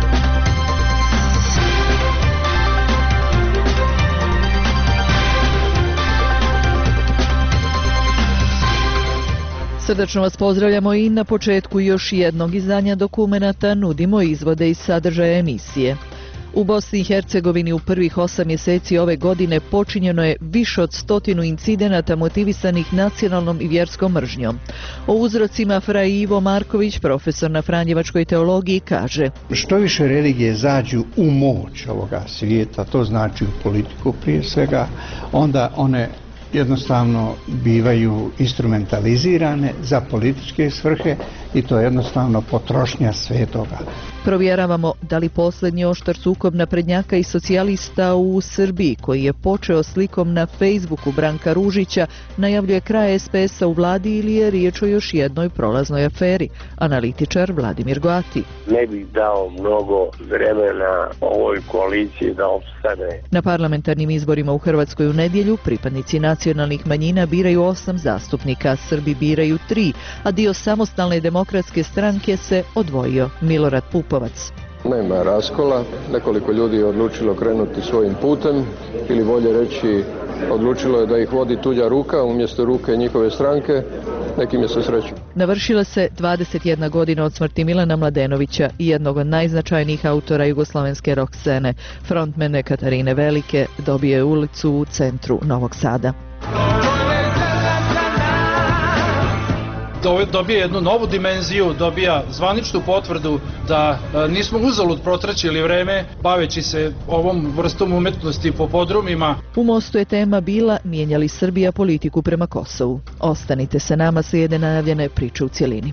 Srdačno vas pozdravljamo i na početku još jednog izdanja dokumenata nudimo izvode iz sadržaja emisije. U Bosni i Hercegovini u prvih osam mjeseci ove godine počinjeno je više od stotinu incidenata motivisanih nacionalnom i vjerskom mržnjom. O uzrocima Fra Ivo Marković, profesor na Franjevačkoj teologiji, kaže: Što više religije zađu u moć ovoga svijeta, to znači u politiku prije svega, onda one jednostavno bivaju instrumentalizirane za političke svrhe i to je jednostavno potrošnja svetoga. Provjeravamo da li posljednji oštar sukob naprednjaka i socijalista u Srbiji, koji je počeo slikom na Facebooku Branka Ružića, najavljuje kraj es pe es a u vladi ili je riječ o još jednoj prolaznoj aferi. Analitičar Vladimir Goati. Ne bih dao mnogo vremena ovoj koaliciji da opstane. Na parlamentarnim izborima u Hrvatskoj u nedjelju pripadnici nacionalnih manjina biraju osam zastupnika, Srbi biraju tri, a dio samostalne demokratske stranke se odvojio. Milorad Pupovac. Nema raskola, nekoliko ljudi je odlučilo krenuti svojim putem ili bolje reći odlučilo je da ih vodi tuđa ruka umjesto ruke njihove stranke, nekim je se sreću. Navršila se dvadeset jedna godina od smrti Milana Mladenovića i jednog od najznačajnijih autora jugoslavenske rock scene. Frontmene Katarine Velike dobio je ulicu u centru Novog Sada. Dobija jednu novu dimenziju, dobija zvaničnu potvrdu da nismo uzalud protraćili vreme baveći se ovom vrstom umetnosti po podrumima. U Mostu je tema bila mijenja li Srbija politiku prema Kosovu. Ostanite sa nama, slijede najavljene priče u cjelini.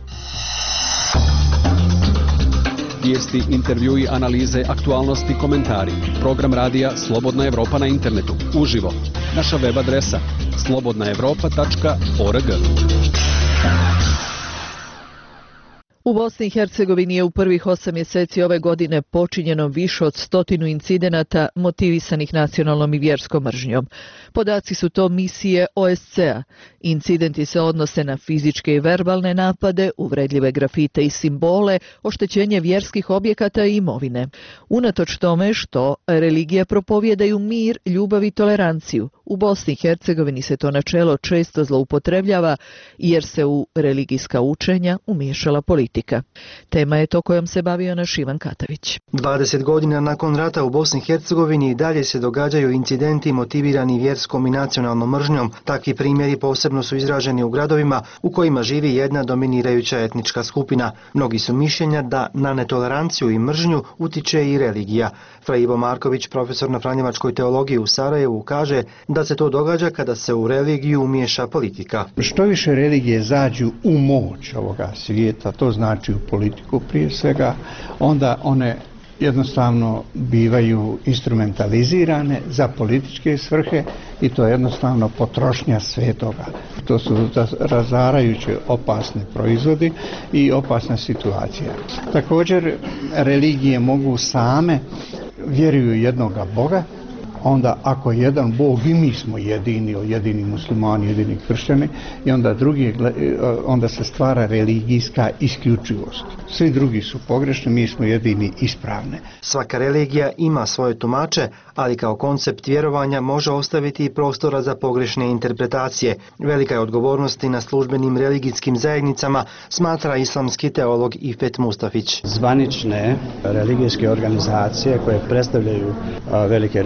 Vijesti, intervjui, analize, aktualnosti, komentari. Program radija Slobodna Evropa na internetu. Uživo. Naša web adresa slobodna evropa tačka org. U Bosni i Hercegovini je u prvih osam mjeseci ove godine počinjeno više od stotinu incidenata motivisanih nacionalnom i vjerskom mržnjom. Podaci su to misije o es ce a. Incidenti se odnose na fizičke i verbalne napade, uvredljive grafite i simbole, oštećenje vjerskih objekata i imovine. Unatoč tome što religija propovjedaju mir, ljubav i toleranciju, u Bosni i Hercegovini se to načelo često zloupotrebljava jer se u religijska učenja umiješala politika. Tema je to kojom se bavio naš Ivan Katavić. dvadeset godina nakon rata u Bosni i Hercegovini i dalje se događaju incidenti motivirani vjerskom i nacionalnom mržnjom. Takvi primjeri posebno su izraženi u gradovima u kojima živi jedna dominirajuća etnička skupina. Mnogi su mišljenja da na netoleranciju i mržnju utiče i religija. Fra Ivo Marković, profesor na Franjevačkoj teologiji u Sarajevu, kaže da se to događa kada se u religiju umiješa politika. Što više religije zađu u moć ovoga svijeta, to znači u politiku prije svega, onda one jednostavno bivaju instrumentalizirane za političke svrhe i to je jednostavno potrošnja svetoga. To su razarajuće opasni proizvodi i opasna situacija. Također religije mogu same, vjeruju jednoga Boga, onda ako jedan Bog i mi smo jedini, jedini muslimani, jedini kršćani, i onda drugi, onda se stvara religijska isključivost. Svi drugi su pogrešni, mi smo jedini ispravni. Svaka religija ima svoje tumače, ali kao koncept vjerovanja može ostaviti i prostora za pogrešne interpretacije. Velika je odgovornost i na službenim religijskim zajednicama, smatra islamski teolog Ifet Mustafić. Zvanične religijske organizacije koje predstavljaju velike religije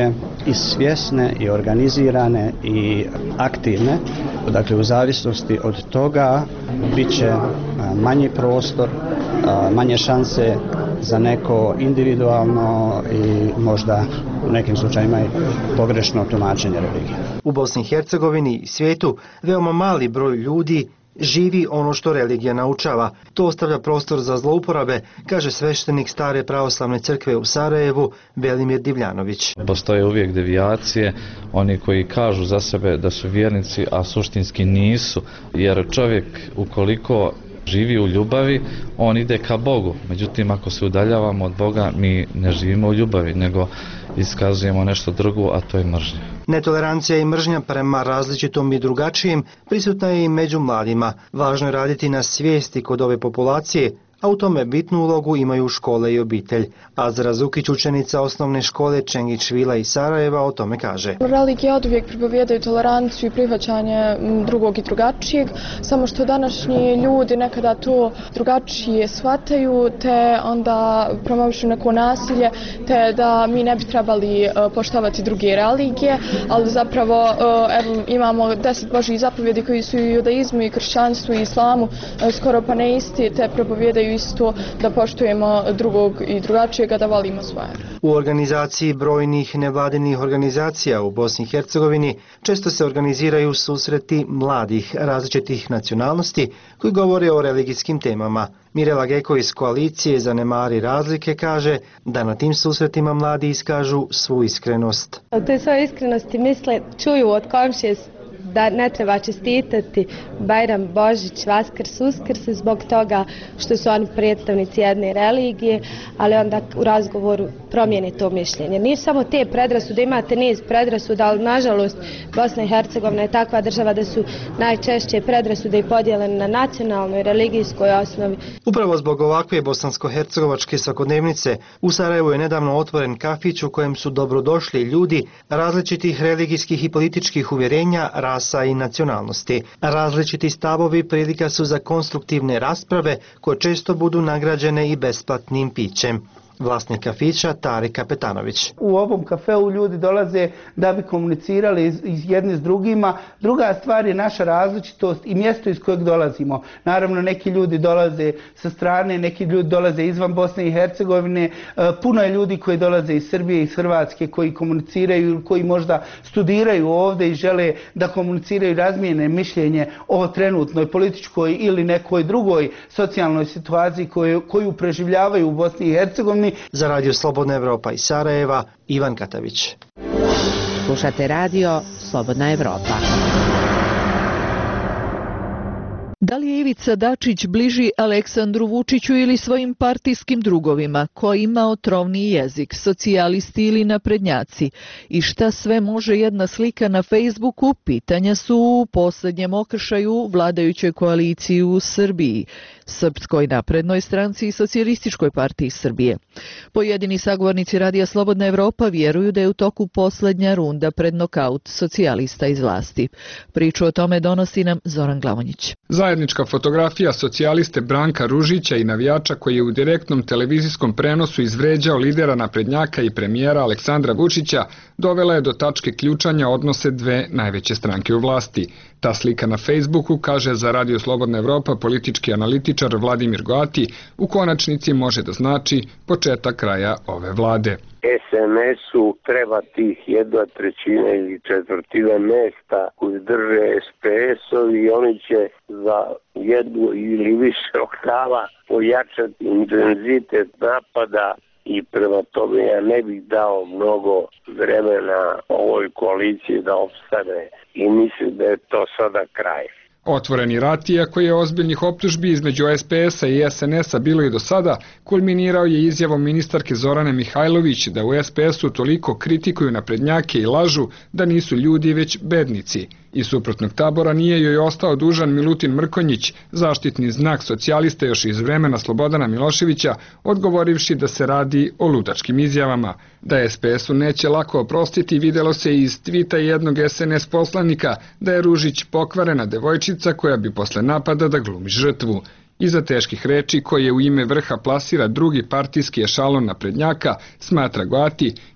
akcije i svjesne i organizirane i aktivne. Dakle, u zavisnosti od toga bit će manji prostor, manje šanse za neko individualno i možda u nekim slučajima i pogrešno tumačenje religije. U Bosni i Hercegovini i svijetu veoma mali broj ljudi živi ono što religija naučava. To ostavlja prostor za zlouporabe, kaže sveštenik Stare pravoslavne crkve u Sarajevu, Velimir Divljanović. Postoje uvijek devijacije, oni koji kažu za sebe da su vjernici, a suštinski nisu, jer čovjek ukoliko živi u ljubavi, on ide ka Bogu. Međutim, ako se udaljavamo od Boga, mi ne živimo u ljubavi, nego iskazujemo nešto drugo, a to je mržnja. Netolerancija i mržnja prema različitom i drugačijem prisutna je i među mladima. Važno je raditi na svijesti kod ove populacije, a u tome bitnu ulogu imaju škole i obitelj. Azra Zukić, učenica osnovne škole Čengić Vila iz Sarajeva, o tome kaže. Religije oduvijek propovijedaju toleranciju i prihvaćanje drugog i drugačijeg, samo što današnji ljudi nekada to drugačije shvataju, te onda promovišu neko nasilje, te da mi ne bi trebali poštovati druge religije, ali zapravo evo, imamo deset Božjih zapovjedi koji su i u judaizmu i kršćanstvu i islamu skoro pa ne isti, te propovijedaju isto da poštujemo drugog i drugačijega, da volimo svoje. U organizaciji brojnih nevladinih organizacija u Bosni i Hercegovini često se organiziraju susreti mladih različitih nacionalnosti koji govore o religijskim temama. Mirela Geko iz koalicije Zanemari razlike kaže da na tim susretima mladi iskažu svu iskrenost. U toj svojoj iskrenosti misle, čuju od komšije da ne treba čestitati Bajram, Božić, Vaskrs, Uskrs zbog toga što su oni predstavnici jedne religije, ali onda u razgovoru promijene to mišljenje. Nije samo te predrasude, imate niz predrasuda, ali nažalost Bosna i Hercegovina je takva država da su najčešće predrasude i podijeljene na nacionalnoj i religijskoj osnovi. Upravo zbog ovakve bosansko-hercegovačke svakodnevnice u Sarajevu je nedavno otvoren kafić u kojem su dobrodošli ljudi različitih religijskih i političkih uvjerenja, rasa i nacionalnosti. Različiti stavovi prilika su za konstruktivne rasprave koje često budu nagrađene i besplatnim pićem. Vlasnik kafića Tarik Kapetanović. U ovom kafeu ljudi dolaze da bi komunicirali iz, iz jedni s drugima. Druga stvar je naša različitost i mjesto iz kojeg dolazimo. Naravno, neki ljudi dolaze sa strane, neki ljudi dolaze izvan Bosne i Hercegovine. Puno je ljudi koji dolaze iz Srbije, iz Hrvatske, koji komuniciraju, koji možda studiraju ovdje i žele da komuniciraju i razmijene mišljenje o trenutnoj političkoj ili nekoj drugoj socijalnoj situaciji koju, koju preživljavaju u Bosni i Hercegovini. Za Radio Slobodna Evropa iz Sarajeva, Ivan Katavić. Slušate radio Slobodna Evropa. Da li je Ivica Dačić bliži Aleksandru Vučiću ili svojim partijskim drugovima, ko ima otrovniji jezik, socijalisti ili naprednjaci? I šta sve može jedna slika na Facebooku? Pitanja su u posljednjem okršaju vladajućoj koaliciji u Srbiji, Srpskoj naprednoj stranci i Socijalističkoj partiji Srbije. Pojedini sagovornici Radija Slobodna Evropa vjeruju da je u toku posljednja runda pred nokaut socijalista iz vlasti. Priču o tome donosi nam Zoran Glavonjić. Zajednička fotografija socijaliste Branka Ružića i navijača koji je u direktnom televizijskom prenosu izvređao lidera naprednjaka i premijera Aleksandra Vučića dovela je do tačke ključanja odnose dve najveće stranke u vlasti. Ta slika na Facebooku, kaže za Radio Slobodna Evropa politički analitičar Vladimir Goati, u konačnici može da znači početak kraja ove vlade. es en es-u treba tih jedna trećina ili četvrtina mesta koji drže es pe es-ovi i oni će za jednu ili više oktava pojačati intenzitet napada i prema tome ja ne bih dao mnogo vremena ovoj koaliciji da opstane i mislim da je to sada kraj. Otvoreni rat, iako je ozbiljnih optužbi između es pe es-a i es en es-a bilo i do sada, kulminirao je izjavom ministarke Zorane Mihajlović da u es pe es-u toliko kritikuju naprednjake i lažu da nisu ljudi već bednici. Iz suprotnog tabora nije joj ostao dužan Milutin Mrkonjić, zaštitni znak socijalista još iz vremena Slobodana Miloševića, odgovorivši da se radi o ludačkim izjavama. Da es pe es-u neće lako oprostiti vidjelo se iz tvita jednog es en es poslanika da je Ružić pokvarena devojčica koja bi posle napada da glumi žrtvu. Iza teških reči koje u ime vrha plasira drugi partijski ešalon naprednjaka, smatra Goati,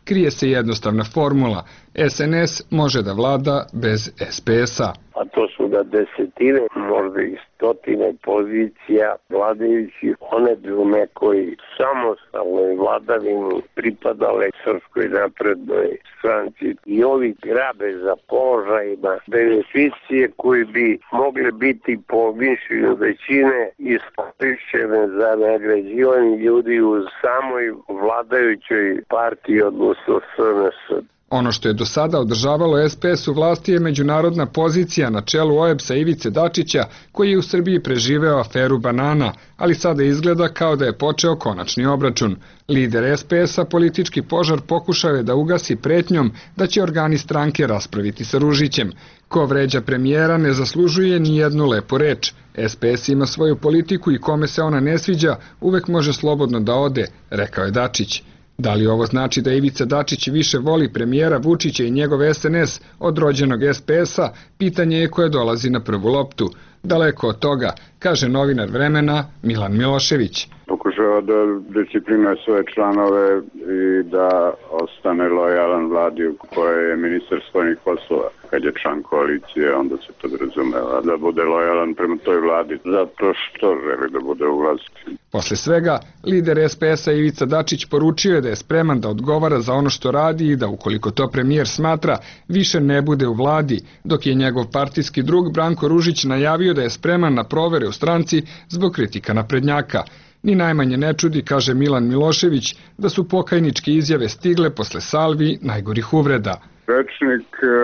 krije se jednostavna formula. S N S može da vlada bez S P S-a. A to su da desetine, možda i stotine pozicija vladajućih, one bi u nekoj samostalnoj vladavini pripadale Srpskoj naprednoj stranci. I ovi grabe za položajima, beneficije koji bi mogli biti po mišljenju većine iskorišćene za nagrađivanje ljudi u samoj vladajućoj partiji, odnosno S N S. Ono što je do sada održavalo S P S u vlasti je međunarodna pozicija na čelu O E B S-a Ivice Dačića, koji je u Srbiji preživeo aferu banana, ali sada izgleda kao da je počeo konačni obračun. Lider S P S-a politički požar pokušao je da ugasi pretnjom da će organi stranke raspraviti sa Ružićem. Ko vređa premijera ne zaslužuje ni jednu lepu reč. S P S ima svoju politiku i kome se ona ne sviđa uvek može slobodno da ode, rekao je Dačić. Da li ovo znači da Ivica Dačić više voli premijera Vučića i njegov S N S od rođenog S P S-a, pitanje je koje dolazi na prvu loptu. Daleko od toga, kaže novinar Vremena Milan Milošević. Pokušava da disciplinuje svoje članove i da ostane lojalan vladi u kojoj je ministar spoljnih poslova. Kad je član koalicije, onda se podrazumeva da bude lojalan prema toj vladi, zato što želi da bude u vlasti. Posle svega, lider S P S-a Ivica Dačić poručio je da je spreman da odgovara za ono što radi i da ukoliko to premijer smatra, više ne bude u vladi, dok je njegov partijski drug Branko Ružić najavio da je spreman na provere u stranci zbog kritika naprednjaka. Ni najmanje ne čudi, kaže Milan Milošević, da su pokajničke izjave stigle posle salvi najgorih uvreda. Rečnik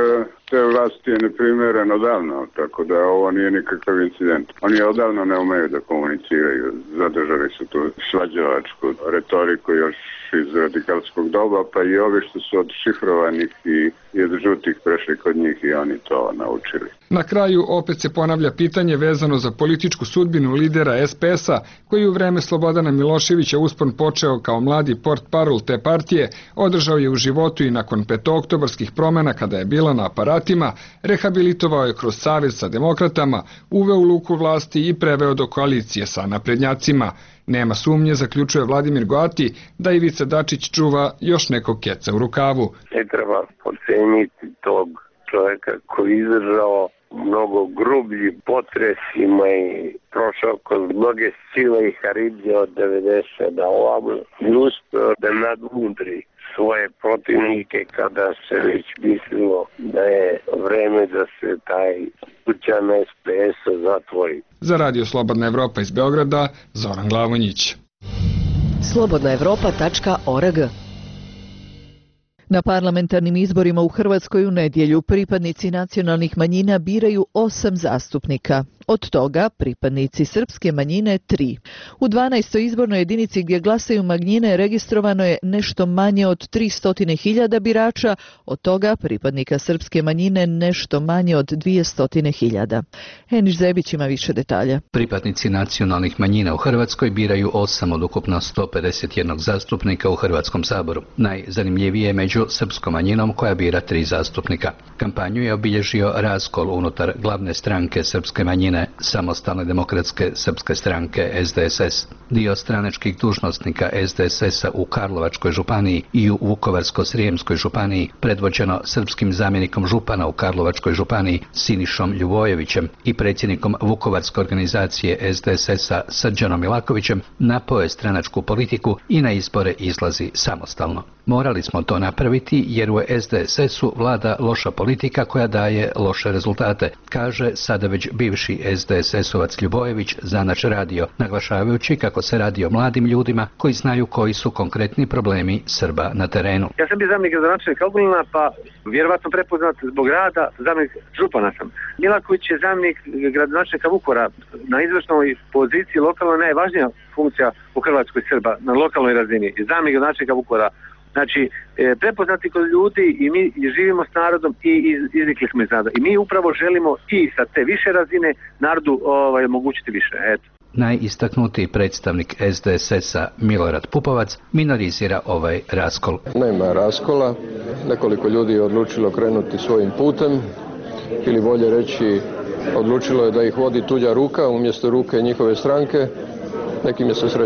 te vlasti je neprimeren odavno, tako da ovo nije nikakav incident. Oni odavno ne umeju da komuniciraju, zadržali su tu svađavačku retoriku još iz radikalskog doba, pa i ovi što su od šifrovanih i, i od žutih prešli kod njih i oni to naučili. Na kraju opet se ponavlja pitanje vezano za političku sudbinu lidera S P S-a, koji u vreme Slobodana Miloševića uspon počeo kao mladi portparol te partije, održao je u životu i nakon petooktobarskih promjena kada je bila na aparatima, rehabilitovao je kroz savez sa demokratama, uveo u luku vlasti i preveo do koalicije sa naprednjacima. Nema sumnje, zaključuje Vladimir Goati, da Ivica Dačić čuva još nekog keca u rukavu. Ne treba podceniti tog čovjeka koji je izdržao mnogo grublji potresima i prošao kroz mnoge sile i haribdje od devedeset na ovamo i uspeo da nadmudri svoje protivnike kada se već mislilo da je vreme da se taj kućan S P S zatvori. Za Radio Slobodna Evropa iz Beograda, Zoran Glavonjić. slobodna evropa tačka org. Na parlamentarnim izborima u Hrvatskoj u nedjelju pripadnici nacionalnih manjina biraju osam zastupnika. Od toga pripadnici srpske manjine tri. U dvanaestoj izbornoj jedinici gdje glasaju manjine registrovano je nešto manje od tristo hiljada birača, od toga pripadnika srpske manjine nešto manje od dvjesto hiljada. Eniš Zebić ima više detalja. Pripadnici nacionalnih manjina u Hrvatskoj biraju osam od ukupno sto pedeset jedan zastupnika u Hrvatskom saboru. Najzanimljivije je među srpskom manjinom koja bira tri zastupnika. Kampanju je obilježio raskol unutar glavne stranke srpske manjine, Samostalne demokratske srpske stranke S D S S. Dio stranačkih dužnosnika S D S S-a u Karlovačkoj županiji i u Vukovarsko-srijemskoj županiji, predvođeno srpskim zamjenikom župana u Karlovačkoj županiji Sinišom Ljubojevićem i predsjednikom Vukovarske organizacije S D S S-a Srđanom Milakovićem, napao je stranačku politiku i na izbore izlazi samostalno. Morali smo to napraviti jer u S D S S-u vlada loša politika koja daje loše rezultate, kaže sada već bivši S D S S-ovac Ljubojević za naš radio, naglašavajući kako se radi o mladim ljudima koji znaju koji su konkretni problemi Srba na terenu. Ja sam bio zamjenik gradonačelnika Ogulina, pa vjerovatno prepoznat zbog rada, zamjenik župana sam. Milaković je zamjenik gradonačelnika Vukovara, na izvršnoj poziciji lokalno najvažnija funkcija u Hrvatskoj Srba na lokalnoj razini, zamjenik gradonačelnika Vukovara. Znači, e, prepoznati kod ljudi i mi živimo s narodom i iz, iznikli smo iz naroda. I mi upravo želimo i sa te više razine narodu ovaj, omogućiti više. Eto. Najistaknutiji predstavnik S D S S-a Milorad Pupovac minorizira ovaj raskol. Nema raskola, nekoliko ljudi je odlučilo krenuti svojim putem ili bolje reći odlučilo je da ih vodi tuđa ruka umjesto ruke njihove stranke. Nekim je sa srećom.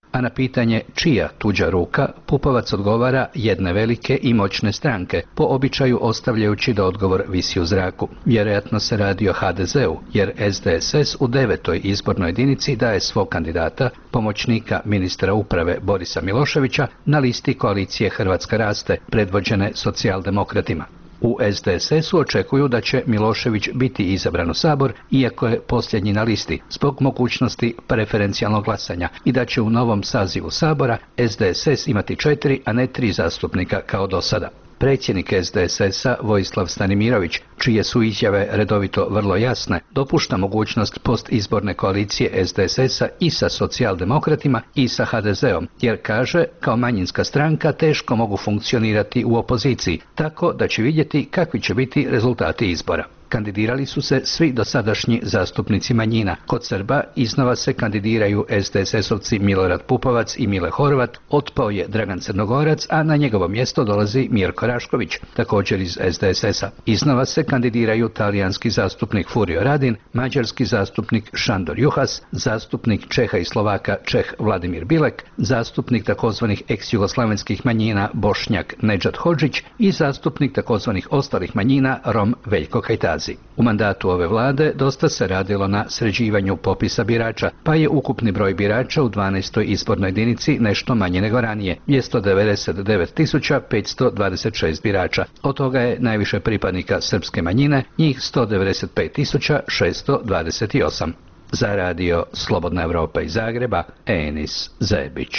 A na pitanje čija tuđa ruka, Pupovac odgovara jedne velike i moćne stranke, po običaju ostavljajući da odgovor visi u zraku. Vjerojatno se radi o ha de zeu, jer es de es es u devetoj izbornoj jedinici daje svog kandidata, pomoćnika ministra uprave Borisa Miloševića, na listi koalicije Hrvatska raste, predvođene socijaldemokratima. U es de es esu očekuju da će Milošević biti izabran u Sabor, iako je posljednji na listi, zbog mogućnosti preferencijalnog glasanja, i da će u novom sazivu Sabora es de es es imati četiri, a ne tri zastupnika kao do sada. Predsjednik es de es esa Vojislav Stanimirović, čije su izjave redovito vrlo jasne, dopušta mogućnost postizborne koalicije es de es esa i sa socijaldemokratima i sa ha de zeom, jer kaže, kao manjinska stranka teško mogu funkcionirati u opoziciji, tako da će vidjeti kakvi će biti rezultati izbora. Kandidirali su se svi dosadašnji zastupnici manjina. Kod Srba iznova se kandidiraju es de es esovci Milorad Pupovac i Mile Horvat, otpao je Dragan Crnogorac, a na njegovo mjesto dolazi Mirko Rašković, također iz es de es esa. Iznova se kandidiraju talijanski zastupnik Furio Radin, mađarski zastupnik Šandor Juhas, zastupnik Čeha i Slovaka Čeh Vladimir Bilek, zastupnik takozvanih ex-jugoslavenskih manjina Bošnjak Nedžad Hodžić i zastupnik takozvanih ostalih manjina Rom Veljko Kajtazi. U mandatu ove vlade dosta se radilo na sređivanju popisa birača, pa je ukupni broj birača u dvanaestoj izbornoj jedinici nešto manje nego ranije, dvjesto devedeset devet tisuća petsto dvadeset šest birača. Od toga je najviše pripadnika srpske manjine, njih sto devedeset pet tisuća šesto dvadeset osam. Za radio Slobodna Evropa iz Zagreba, Enis Zebić.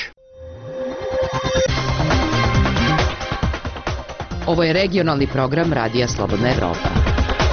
Ovo je regionalni program Radija Slobodna Evropa.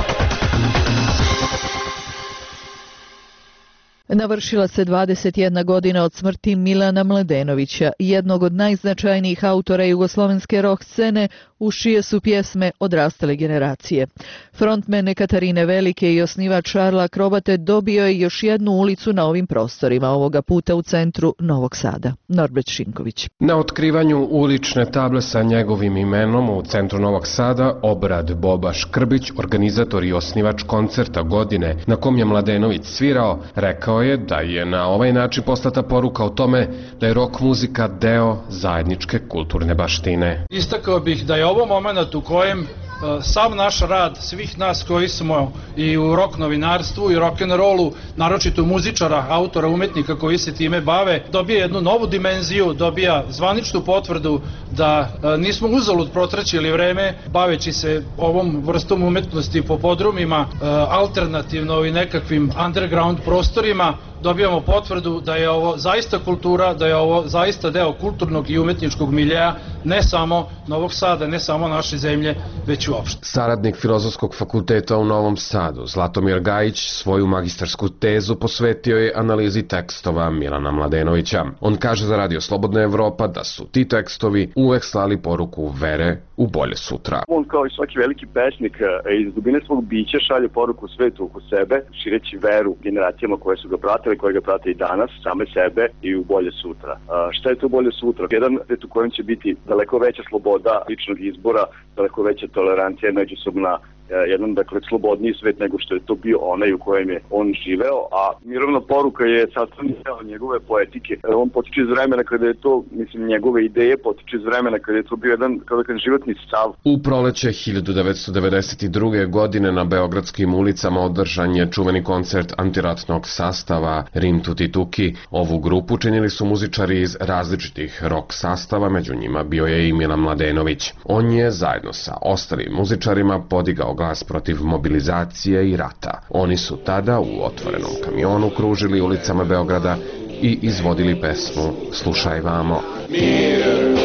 Navršila se dvadeset jedna godina od smrti Milana Mladenovića, jednog od najznačajnijih autora jugoslovenske rock scene, uz čije su pjesme odrastale generacije. Frontmen Katarine Velike i osnivač Šarla Akrobate dobio je još jednu ulicu na ovim prostorima, ovoga puta u centru Novog Sada. Norbert Šinković. Na otkrivanju ulične table sa njegovim imenom u centru Novog Sada obrad Boba Škrbić, organizator i osnivač koncerta godine na kom je Mladenović svirao, rekao je da je na ovaj način poslata poruka o tome da je rock muzika deo zajedničke kulturne baštine. Istakao bih da je ovo moment u kojem sav naš rad, svih nas koji smo i u rock novinarstvu i rock'n'rollu, naročito muzičara, autora, umetnika koji se time bave, dobija jednu novu dimenziju, dobija zvaničnu potvrdu da nismo uzalud protraćili vreme baveći se ovom vrstom umetnosti po podrumima, alternativno i nekakvim underground prostorima. Dobijamo potvrdu da je ovo zaista kultura, da je ovo zaista deo kulturnog i umetničkog miljeja, ne samo Novog Sada, ne samo naše zemlje, već uopšte. Saradnik Filozofskog fakulteta u Novom Sadu, Zlatomir Gajić, svoju magistarsku tezu posvetio je analizi tekstova Milana Mladenovića. On kaže za Radio Slobodna Evropa da su ti tekstovi uvek slali poruku vere u bolje sutra. On kao i svaki veliki pesnik iz dubine svog bića šalje poruku svetu oko sebe, šireći veru generacijama koje su ga pratili, koje ga prate i danas, same sebe i u bolje sutra. A, šta je to bolje sutra? Jedan svet u kojem će biti daleko veća sloboda ličnog izbora, daleko veća tolerancija, međusobna, jedan, dakle, slobodniji svet nego što je to bio onaj u kojem je on živeo, a mirovna poruka je sastavni deo njegove poetike. On potiče iz vremena kada je to, mislim, njegove ideje potiče iz vremena kada je to bio jedan, kada kažem, životni stav. U proleće hiljadu devetsto devedeset druge. godine na beogradskim ulicama održan je čuveni koncert antiratnog sastava Rim Tuti Tuki. Ovu grupu činili su muzičari iz različitih rock sastava, među njima bio je i Milan Mladenović. On je zajedno sa ostalim muzičarima podigao glas protiv mobilizacije i rata. Oni su tada u otvorenom kamionu kružili ulicama Beograda i izvodili pesmu Slušaj vamo. Mir,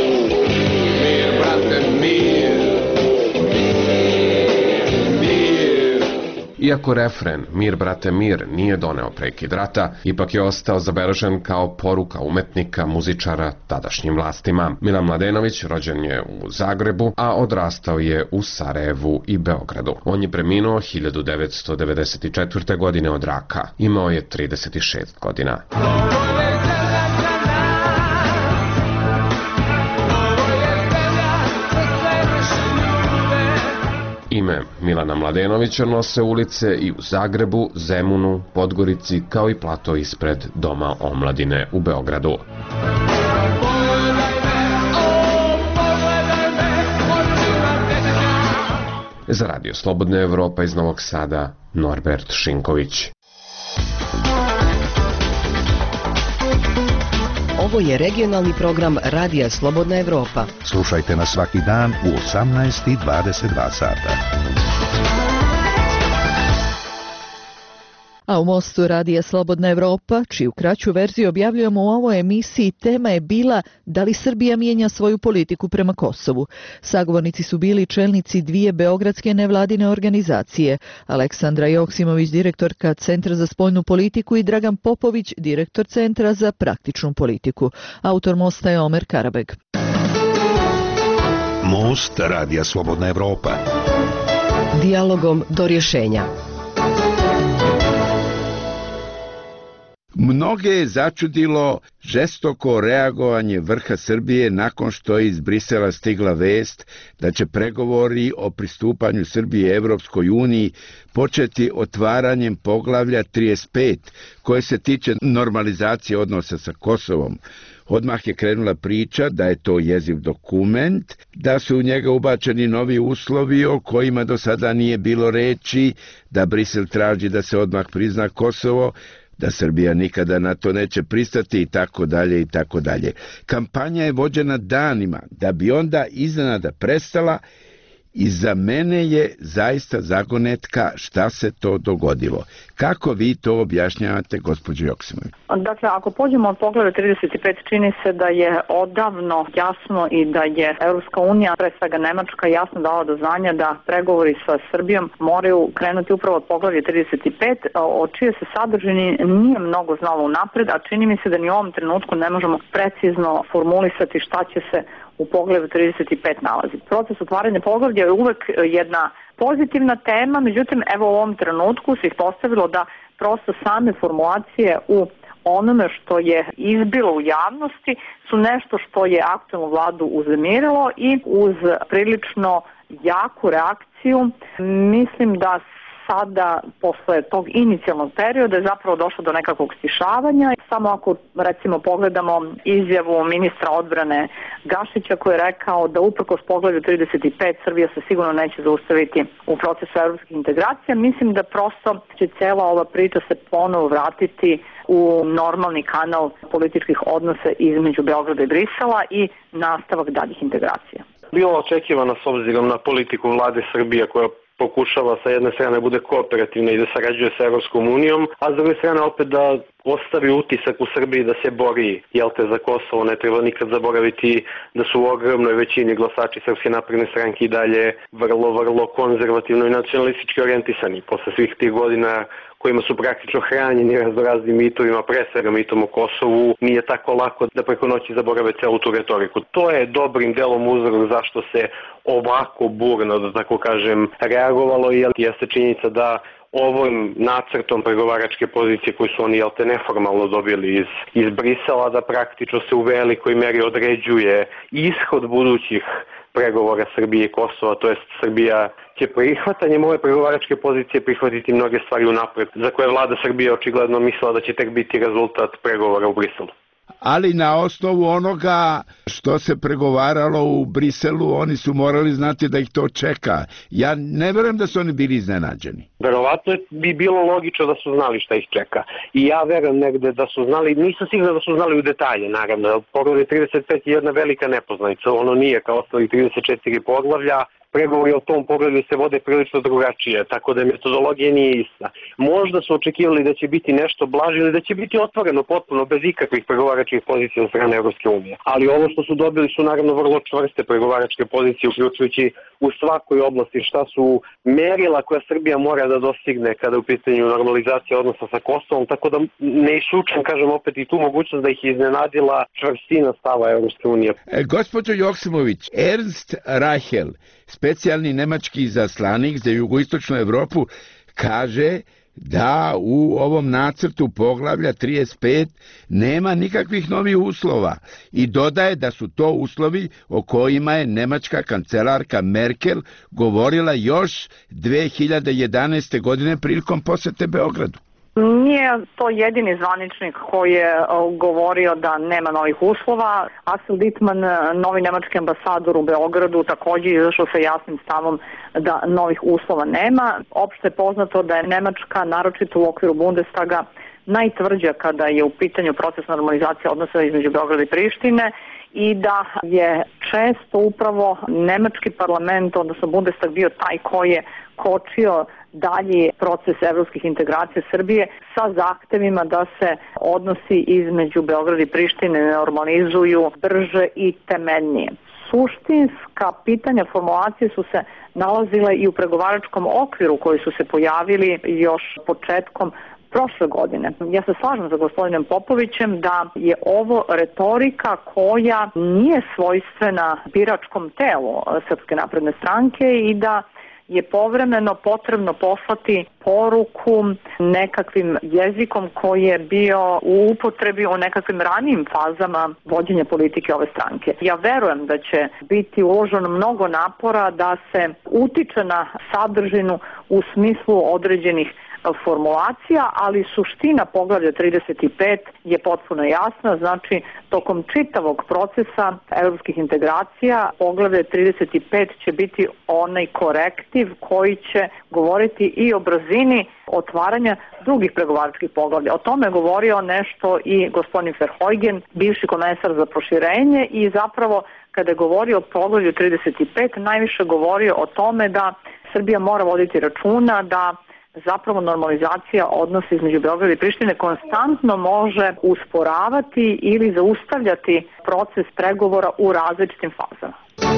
mir, brate, mir, mir. Iako refren Mir, brate, mir nije doneo prekid rata, ipak je ostao zabeležen kao poruka umetnika, muzičara tadašnjim vlastima. Milan Mladenović rođen je u Zagrebu, a odrastao je u Sarajevu i Beogradu. On je preminuo hiljadu devetsto devedeset četvrte. godine od raka. Imao je trideset šest godina. Ime Milana Mladenovića nose ulice i u Zagrebu, Zemunu, Podgorici, kao i plato ispred Doma omladine u Beogradu. Za Radio Slobodna Evropa iz Novog Sada, Norbert Šinković. Ovo je regionalni program Radija Slobodna Evropa. Slušajte nas svaki dan u osamnaest i dvadeset dva sata. A u Mostu Radija Slobodna Evropa, čiju kraću verziju objavljujemo u ovoj emisiji, tema je bila da li Srbija mijenja svoju politiku prema Kosovu. Sagovornici su bili čelnici dvije beogradske nevladine organizacije, Aleksandra Joksimović, direktorka Centra za spoljnu politiku, i Dragan Popović, direktor Centra za praktičnu politiku. Autor Mosta je Omer Karabeg. Most Radija Slobodna Evropa. Dijalogom do rješenja. Mnoge je začudilo žestoko reagovanje vrha Srbije nakon što je iz Brisela stigla vest da će pregovori o pristupanju Srbije Evropskoj uniji početi otvaranjem poglavlja trideset pet, koje se tiče normalizacije odnosa sa Kosovom. Odmah je krenula priča da je to jeziv dokument, da su u njega ubačeni novi uslovi o kojima do sada nije bilo reči, da Brisel traži da se odmah prizna Kosovo, da Srbija nikada na to neće pristati i tako dalje i tako dalje. Kampanja je vođena danima, da bi onda iznenada prestala, i za mene je zaista zagonetka šta se to dogodilo. Kako vi to objašnjavate, gospođo Joksimović? Dakle, ako pođemo od poglavlja trideset pet, čini se da je odavno jasno i da je Evropska unija, pre svega Nemačka, jasno dala do znanja da pregovori sa Srbijom moraju krenuti upravo od poglavlja trideset pet, od čije se sadržini nije mnogo znalo unapred, a čini mi se da ni u ovom trenutku ne možemo precizno formulisati šta će se u poglavlju trideset pet nalazi. Proces otvaranja poglavlja je uvek jedna pozitivna tema, međutim, evo u ovom trenutku se ispostavilo da prosto same formulacije u onome što je izbilo u javnosti su nešto što je aktuelnu vladu uzemirilo, i uz prilično jaku reakciju mislim da sada, posle tog inicijalnog perioda, je zapravo došlo do nekakvog stišavanja. Samo ako, recimo, pogledamo izjavu ministra odbrane Gašića, koji je rekao da uprkos poglavlju trideset pet Srbija se sigurno neće zaustaviti u procesu evropskih integracija, mislim da prosto će cela ova priča se ponovo vratiti u normalni kanal političkih odnosa između Beograda i Brisela i nastavak daljih integracija. Bilo očekivano s obzirom na politiku vlade Srbije, koja pokušava sa jedne strane bude kooperativna i da sarađuje sa Evropskom unijom, a s druge strane opet da ostavi utisak u Srbiji da se bori, jel te, za Kosovo. Ne treba nikad zaboraviti da su u ogromnoj većini glasači Srpske napredne stranke i dalje vrlo, vrlo konzervativno i nacionalistički orijentisani. Posle svih tih godina kojima su praktično hranjeni raznoraznim mitovima, pre svega mitom o Kosovu, nije tako lako da preko noći zaborave celu tu retoriku. To je dobrim delom uzrok zašto se ovako burno, da tako kažem, reagovalo, jer jeste činjenica da ovim nacrtom pregovaračke pozicije koju su oni, jel te, neformalno dobili iz, iz Brisela, da praktično se u velikoj meri određuje ishod budućih pregovora Srbije i Kosova, to jest Srbija će prihvatanjem ove pregovaračke pozicije prihvatiti mnoge stvari unapred, za koje vlada Srbije očigledno mislila da će tek biti rezultat pregovora u Briselu. Ali na osnovu onoga što se pregovaralo u Briselu, oni su morali znati da ih to čeka. Ja ne verujem da su oni bili iznenađeni. Verovatno bi bilo logično da su znali šta ih čeka. I ja verujem negde da su znali, nisam siguran da su znali u detalje, naravno. Poglavlje trideset pet je jedna velika nepoznanica. Ono nije kao ostali trideset četiri poglavlja. Pregovori o tom pogledu se vode prilično drugačije, tako da metodologija nije ista. Možda su očekivali da će biti nešto blaže ili da će biti otvoreno potpuno bez ikakvih pregovaračkih pozicija od strane Evropske unije. Ali ovo što su dobili su naravno vrlo čvrste pregovaračke pozicije, uključujući u svakoj oblasti šta su merila koja Srbija mora da dostigne kada je u pitanju normalizacija odnosa sa Kosovom, tako da ne isučem, kažem opet, i tu mogućnost da ih iznenadila čvrstina stava Evropske unije. E, gospođo Joksimović, Ernst Reichel, specijalni nemački izaslanik za jugoistočnu Evropu, kaže da u ovom nacrtu poglavlja trideset pet nema nikakvih novih uslova i dodaje da su to uslovi o kojima je nemačka kancelarka Merkel govorila još dve hiljade jedanaeste. godine prilikom posete Beogradu. Nije to jedini zvaničnik koji je govorio da nema novih uslova. Axel Dittmann, novi nemački ambasador u Beogradu, također izašao sa jasnim stavom da novih uslova nema. Opšte je poznato da je Nemačka, naročito u okviru Bundestaga, najtvrđa kada je u pitanju proces normalizacije odnosa između Beograda i Prištine i da je često upravo nemački parlament, odnosno Bundestag, bio taj koji je kočio dalji proces evropskih integracija Srbije sa zahtevima da se odnosi između Beograda i Prištine normalizuju brže i temeljnije. Suštinska pitanja formulacije su se nalazile i u pregovaračkom okviru koji su se pojavili još početkom prošle godine. Ja se slažem sa gospodinom Popovićem da je ovo retorika koja nije svojstvena biračkom telu Srpske napredne stranke i da je povremeno potrebno poslati poruku nekakvim jezikom koji je bio u upotrebi u nekakvim ranijim fazama vođenja politike ove stranke. Ja verujem da će biti uloženo mnogo napora da se utiče na sadržinu u smislu određenih formulacija, ali suština poglavlja trideset pet je potpuno jasna, znači tokom čitavog procesa evropskih integracija poglavlje trideset pet će biti onaj korektiv koji će govoriti i o brzini otvaranja drugih pregovaračkih poglavlja. O tome je govorio nešto i gospodin Verheugen, bivši komesar za proširenje, i zapravo kada je govorio o poglavlju trideset pet najviše govorio o tome da Srbija mora voditi računa da zapravo normalizacija odnosa između Beograda i Prištine konstantno može usporavati ili zaustavljati proces pregovora u različitim fazama.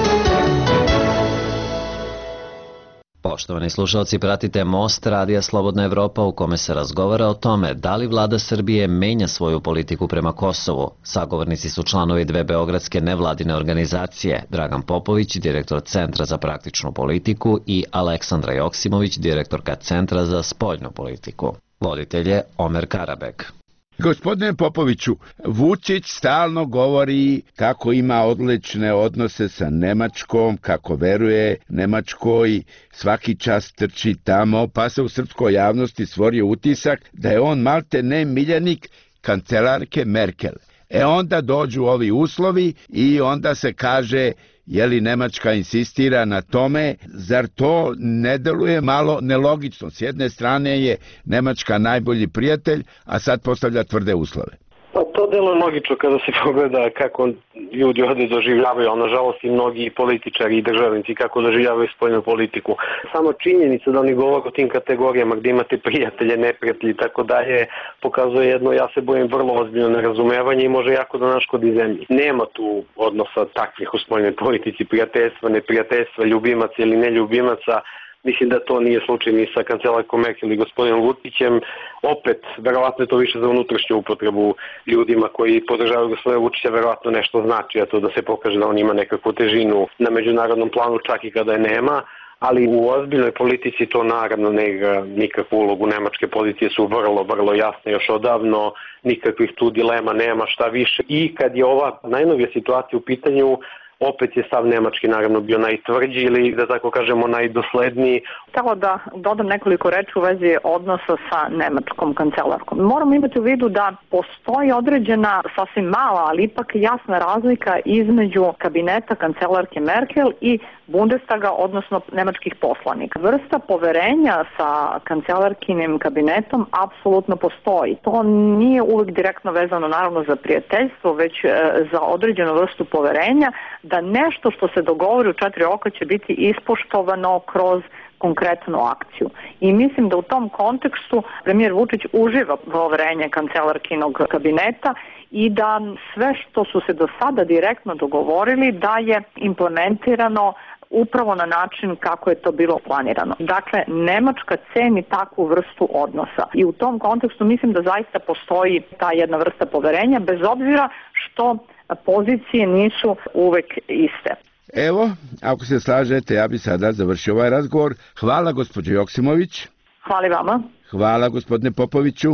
Poštovani slušalci, pratite Most Radija Slobodna Evropa u kome se razgovara o tome da li vlada Srbije menja svoju politiku prema Kosovu. Sagovornici su članovi dve beogradske nevladine organizacije, Dragan Popović, direktor Centra za praktičnu politiku, i Aleksandra Joksimović, direktorka Centra za spoljnu politiku. Voditelj je Omer Karabek. Gospodine Popoviću, Vučić stalno govori kako ima odlične odnose sa Nemačkom, kako veruje Nemačkoj, svaki čas trči tamo, pa se u srpskoj javnosti stvorio utisak da je on malte ne miljenik kancelarke Merkel. E onda dođu ovi uslovi i onda se kaže, je li Nemačka insistira na tome, zar to ne deluje malo nelogično? S jedne strane je Nemačka najbolji prijatelj, a sad postavlja tvrde uslove. Pa to deluje logično kada se pogleda kako ljudi ovde doživljavaju, a nažalost i mnogi političari i državnici kako doživljavaju spoljnu politiku. Samo činjenica da oni govore o tim kategorijama gde imate prijatelje, neprijatelji i tako dalje, pokazuje jedno, ja se bojim, vrlo ozbiljno nerazumevanje i može jako da naškodi zemlji. Nema tu odnosa takvih u spoljnoj politici, prijateljstva, neprijateljstva, ljubimaca ili neljubimaca. Mislim da to nije slučaj ni sa kancelarkom Merkel i gospodinom Vučićem. Opet, verovatno je to više za unutrašnju upotrebu ljudima koji podržavaju gospodina Vučića, verovatno nešto znači, a to da se pokaže da on ima nekakvu težinu na međunarodnom planu, čak i kada je nema. Ali u ozbiljnoj politici to naravno ne igra nikakvu ulogu. Nemačke pozicije su vrlo, vrlo jasne još odavno, nikakvih tu dilema nema, šta više. I kad je ova najnovija situacija u pitanju, opet je stav Nemački naravno bio najtvrđi ili, da tako kažemo, najdosledniji. Htela da dodam nekoliko reči u vezi odnosa sa nemačkom kancelarkom. Moramo imati u vidu da postoji određena, sasvim mala, ali ipak jasna razlika između kabineta kancelarke Merkel i Bundestaga, odnosno nemačkih poslanika. Vrsta poverenja sa kancelarkinim kabinetom apsolutno postoji. To nije uvek direktno vezano naravno za prijateljstvo, već e, za određenu vrstu poverenja da nešto što se dogovori u četiri oka će biti ispoštovano kroz konkretnu akciju. I mislim da u tom kontekstu premijer Vučić uživa poverenje kancelarkinog kabineta i da sve što su se do sada direktno dogovorili da je implementirano upravo na način kako je to bilo planirano. Dakle, Nemačka ceni takvu vrstu odnosa i u tom kontekstu mislim da zaista postoji ta jedna vrsta poverenja, bez obzira što pozicije nisu uvek iste. Evo, ako se slažete, ja bi sada završio ovaj razgovor. Hvala gospođo Joksimović. Hvala vama. Hvala gospodine Popoviću. Hvala.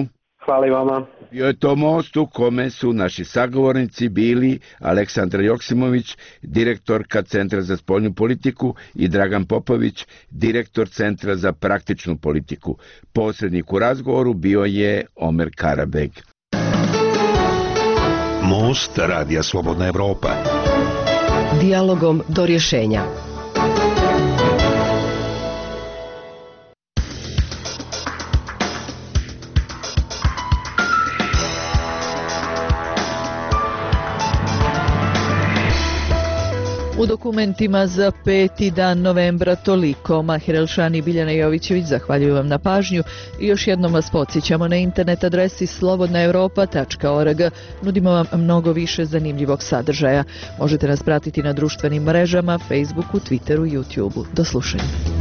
Hvala i vama. Bio je to most u kome su naši sagovornici bili Aleksandra Joksimović, direktorka Centra za spoljnu politiku, i Dragan Popović, direktor Centra za praktičnu politiku. Posrednik u razgovoru bio je Omer Karabeg. Most Radija Slobodna Evropa. Dijalogom do rješenja. U dokumentima za peti dan novembra toliko. Mahir Elšani i Biljana Jovićević zahvaljuju vam na pažnju i još jednom vas podsjećamo na internet adresi slobodna europa tačka org. Nudimo vam mnogo više zanimljivog sadržaja. Možete nas pratiti na društvenim mrežama, Facebooku, Twitteru i YouTubeu. Do slušanja.